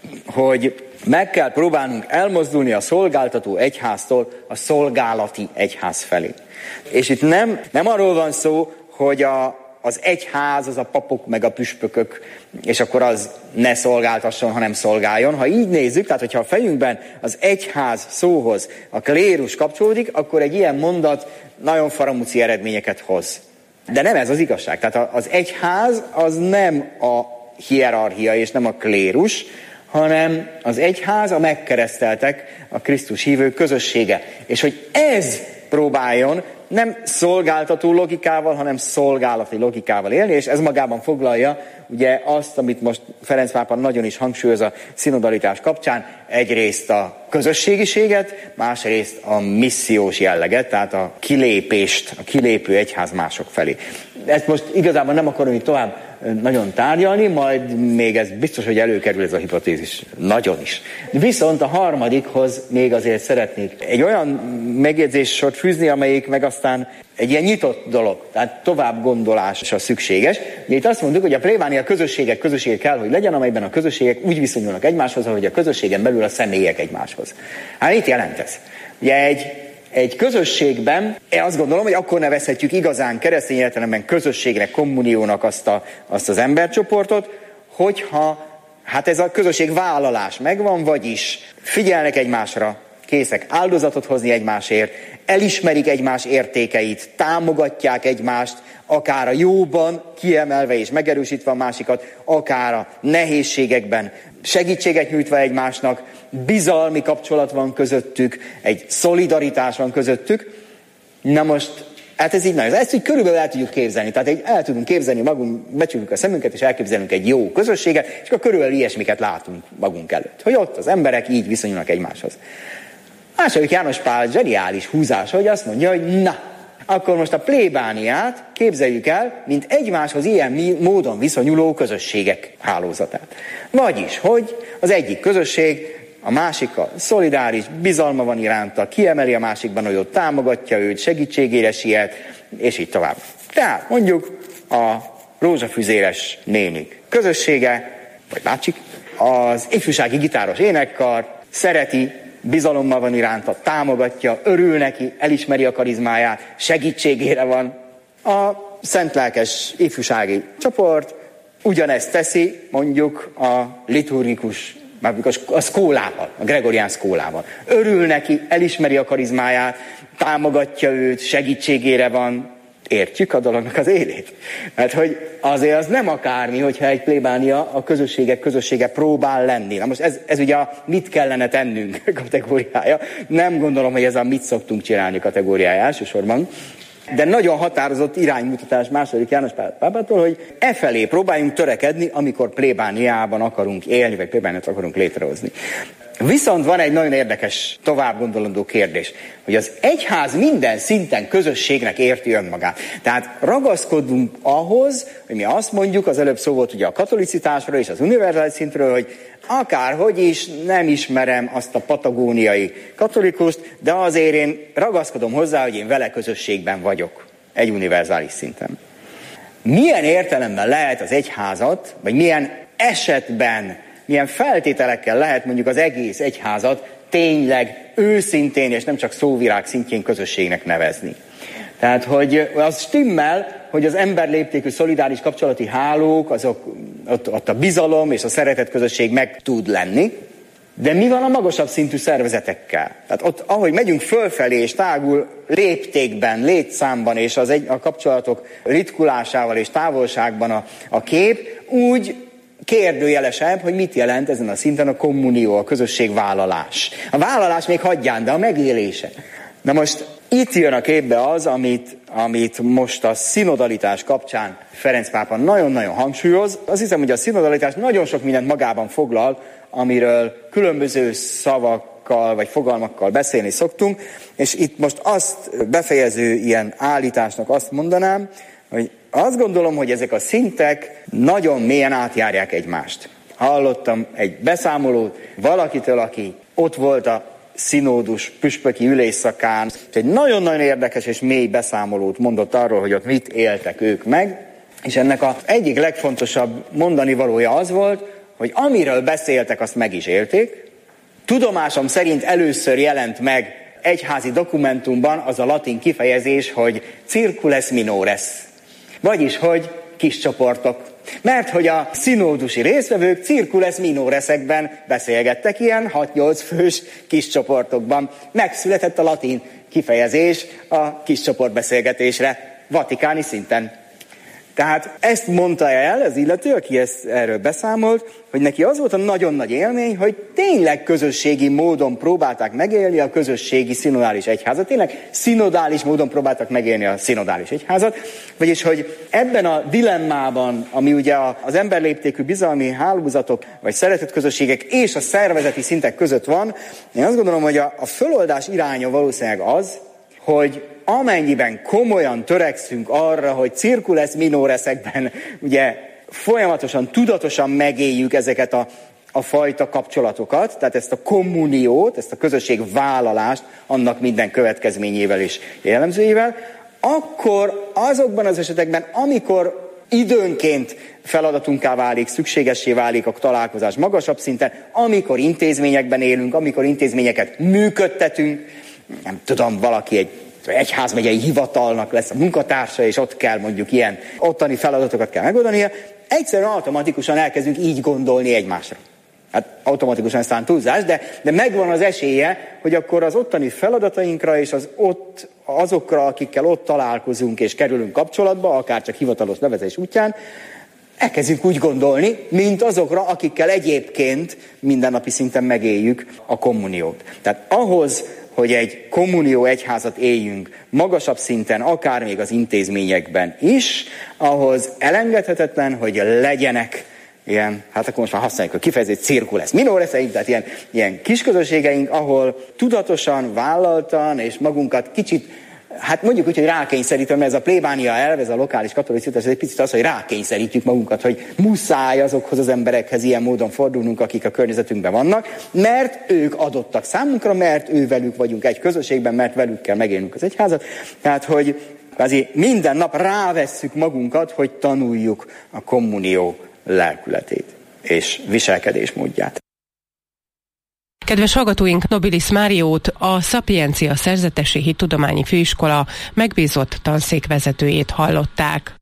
hogy meg kell próbálnunk elmozdulni a szolgáltató egyháztól a szolgálati egyház felé. És itt nem arról van szó, hogy az egyház, az a papok meg a püspökök, és akkor az ne szolgáltasson, hanem szolgáljon. Ha így nézzük, tehát hogyha a fejünkben az egyház szóhoz a klérus kapcsolódik, akkor egy ilyen mondat nagyon faramúci eredményeket hoz. De nem ez az igazság. Tehát az egyház az nem a hierarchia és nem a klérus, hanem az egyház a megkereszteltek, a Krisztus hívő közössége. És hogy ez próbáljon nem szolgáltató logikával, hanem szolgálati logikával élni, és ez magában foglalja ugye azt, amit most Ferenc pápa nagyon is hangsúlyoz a szinodalitás kapcsán, egyrészt a közösségiséget, másrészt a missziós jelleget, tehát a kilépést, a kilépő egyház mások felé. Ezt most igazából nem akarom itt tovább nagyon tárgyalni, majd még ez biztos, hogy előkerül ez a hipotézis. Nagyon is. Viszont a harmadikhoz még azért szeretnék egy olyan megjegyzéssort fűzni, amelyik meg aztán egy ilyen nyitott dolog, tehát tovább gondolásra szükséges. Ugye itt azt mondjuk, hogy a plébánia közössége kell, hogy legyen, amelyben a közösségek úgy viszonyulnak egymáshoz, ahogy a közösségen belül a személyek egymáshoz. Hát mit jelent ez? Ugye egy közösségben, én azt gondolom, hogy akkor nevezhetjük igazán keresztény értelemben közösségnek, kommuniónak azt az embercsoportot, hogyha hát ez a közösség vállalás megvan, vagyis figyelnek egymásra, készek áldozatot hozni egymásért, elismerik egymás értékeit, támogatják egymást, akár a jóban kiemelve és megerősítve a másikat, akár a nehézségekben segítséget nyújtva egymásnak, bizalmi kapcsolat van közöttük, egy szolidaritás van közöttük. Na most, hát ez így nagyon, ezt így körülbelül el tudjuk képzelni. Tehát el tudunk képzelni magunk, becsukjuk a szemünket, és elképzelünk egy jó közösséget, és akkor körülbelül ilyesmiket látunk magunk előtt. Hogy ott az emberek így viszonyulnak egymáshoz. Második János Pál zseniális húzása, hogy azt mondja, hogy na, akkor most a plébániát képzeljük el, mint egymáshoz ilyen módon viszonyuló közösségek hálózatát. Vagyis, hogy az egyik közösség a másikkal szolidáris, bizalma van iránta, kiemeli a másikban, hogy ott támogatja őt, segítségére siet, és így tovább. Tehát mondjuk a rózsafüzéres nénik közössége, vagy bácsik, az ifjúsági gitáros énekkar, szereti, bizalommal van iránta, támogatja, örül neki, elismeri a karizmáját, segítségére van. A szentlelkes ifjúsági csoport ugyanezt teszi mondjuk a liturgikus, a szkólával, a gregorián szkólával. Örül neki, elismeri a karizmáját, támogatja őt, segítségére van. Értjük a dolognak az élét? Mert hogy azért az nem akármi, hogyha egy plébánia a közössége próbál lenni. Na most ez ugye a mit kellene tennünk kategóriája. Nem gondolom, hogy ez a mit szoktunk csinálni kategóriája elsősorban. De nagyon határozott iránymutatás II. János Pál pápától, hogy felé próbáljunk törekedni, amikor plébániában akarunk élni, vagy plébániát akarunk létrehozni. Viszont van egy nagyon érdekes, tovább gondolandó kérdés, hogy az egyház minden szinten közösségnek érti önmagát. Tehát ragaszkodunk ahhoz, hogy mi azt mondjuk, az előbb szó volt ugye a katolicitásról és az univerzális szintről, hogy akárhogy is nem ismerem azt a patagóniai katolikust, de azért én ragaszkodom hozzá, hogy én vele közösségben vagyok, egy univerzális szinten. Milyen értelemben lehet az egyházat, vagy milyen esetben, milyen feltételekkel lehet mondjuk az egész egyházat tényleg őszintén és nem csak szóvirág szintjén közösségnek nevezni. Tehát, hogy az stimmel, hogy az emberléptékű szolidáris kapcsolati hálók, azok, ott a bizalom és a szeretet közösség meg tud lenni, de mi van a magasabb szintű szervezetekkel? Tehát ott, ahogy megyünk fölfelé és tágul léptékben, létszámban és a kapcsolatok ritkulásával és távolságban a kép, úgy kérdőjelesebb, hogy mit jelent ezen a szinten a kommunió, a közösségvállalás. A vállalás még hagyján, de a megélése. Na most itt jön a képbe az, amit most a szinodalitás kapcsán Ferenc pápa nagyon-nagyon hangsúlyoz. Azt hiszem, hogy a szinodalitás nagyon sok mindent magában foglal, amiről különböző szavakkal vagy fogalmakkal beszélni szoktunk, és itt most azt befejező ilyen állításnak azt mondanám, hogy azt gondolom, hogy ezek a szintek nagyon mélyen átjárják egymást. Hallottam egy beszámolót valakitől, aki ott volt a szinódus püspöki ülésszakán, és egy nagyon-nagyon érdekes és mély beszámolót mondott arról, hogy ott mit éltek ők meg, és ennek az egyik legfontosabb mondani valója az volt, hogy amiről beszéltek, azt meg is élték. Tudomásom szerint először jelent meg egyházi dokumentumban az a latin kifejezés, hogy circules minores, vagyis, hogy kis csoportok. Mert hogy a szinódusi résztvevők circules minoresekben beszélgettek ilyen 6-8 fős kis csoportokban. Megszületett a latin kifejezés a kis csoportbeszélgetésre vatikáni szinten. Tehát ezt mondta el az illető, aki erről beszámolt, hogy neki az volt a nagyon nagy élmény, hogy tényleg közösségi módon próbálták megélni a közösségi szinodális egyházat, tényleg szinodális módon próbáltak megélni a szinodális egyházat, vagyis hogy ebben a dilemmában, ami ugye az emberléptékű bizalmi hálózatok, vagy szeretetközösségek és a szervezeti szintek között van, én azt gondolom, hogy a föloldás iránya valószínűleg az, hogy amennyiben komolyan törekszünk arra, hogy circules minoresekben ugye folyamatosan, tudatosan megéljük ezeket a fajta kapcsolatokat, tehát ezt a kommuniót, ezt a közösségvállalást, annak minden következményével és jellemzőjével, akkor azokban az esetekben, amikor időnként feladatunká válik, szükségessé válik a találkozás magasabb szinten, amikor intézményekben élünk, amikor intézményeket működtetünk, nem tudom, valaki egy egyházmegyei hivatalnak lesz a munkatársa, és ott kell mondjuk ilyen ottani feladatokat kell megoldania, egyszerűen automatikusan elkezdünk így gondolni egymásra. Hát automatikusan ez talán túlzás, de megvan az esélye, hogy akkor az ottani feladatainkra és azokra, akikkel ott találkozunk és kerülünk kapcsolatba, akár csak hivatalos nevezés útján, elkezdünk úgy gondolni, mint azokra, akikkel egyébként mindennapi szinten megéljük a kommuniót. Tehát ahhoz, hogy egy kommunió egyházat éljünk magasabb szinten, akár még az intézményekben is, ahhoz elengedhetetlen, hogy legyenek ilyen, hát akkor most már használjuk a kifejezést, circules minoreseink, tehát ilyen kisközösségeink, ahol tudatosan, vállaltan és magunkat kicsit, hát mondjuk úgy, hogy rákényszerítem, mert ez a plébánia elv, ez a lokális katolicitás, ez egy picit az, hogy rákényszerítjük magunkat, hogy muszáj azokhoz az emberekhez ilyen módon fordulnunk, akik a környezetünkben vannak, mert ők adottak számunkra, mert ővelük vagyunk egy közösségben, mert velük kell megélnünk az egyházat. Tehát, hogy azért minden nap rávesszük magunkat, hogy tanuljuk a kommunió lelkületét. és viselkedésmódját. Kedves hallgatóink, Nobilis Máriót, a Szapiencia Szerzetesi Hittudományi Főiskola megbízott tanszékvezetőjét hallották.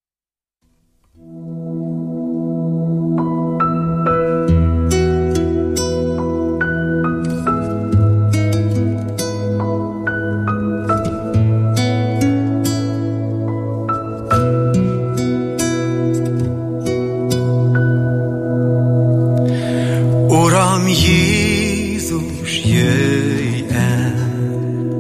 Uram Jézus, jöjj el,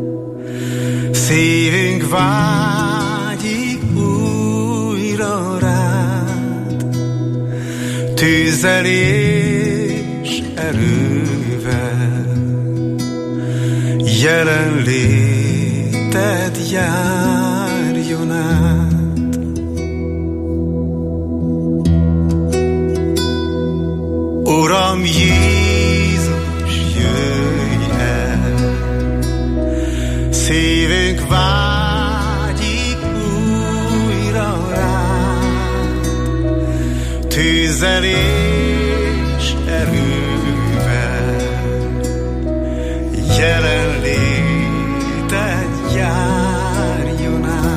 szívünk vágyik újra rád, tűzzel és erővel, jelenléted járjon át. Uram Jézus, jöjj el, szívünk vágyik újra rád, tűzzel és erővel, jelenléted járjon át.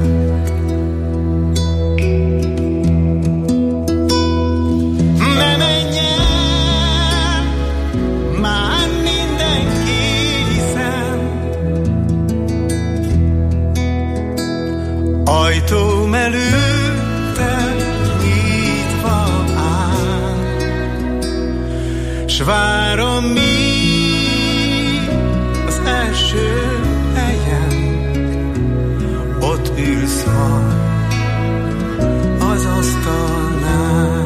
Ajtóm előtte nyitva áll, s várom még az első helyen, ott ülsz majd az asztalnál.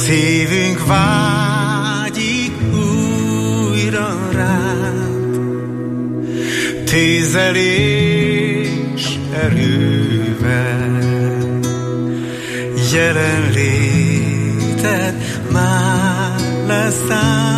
Szívünk vágyik újra rád, tízzel és erővel, jelenléted már leszáll.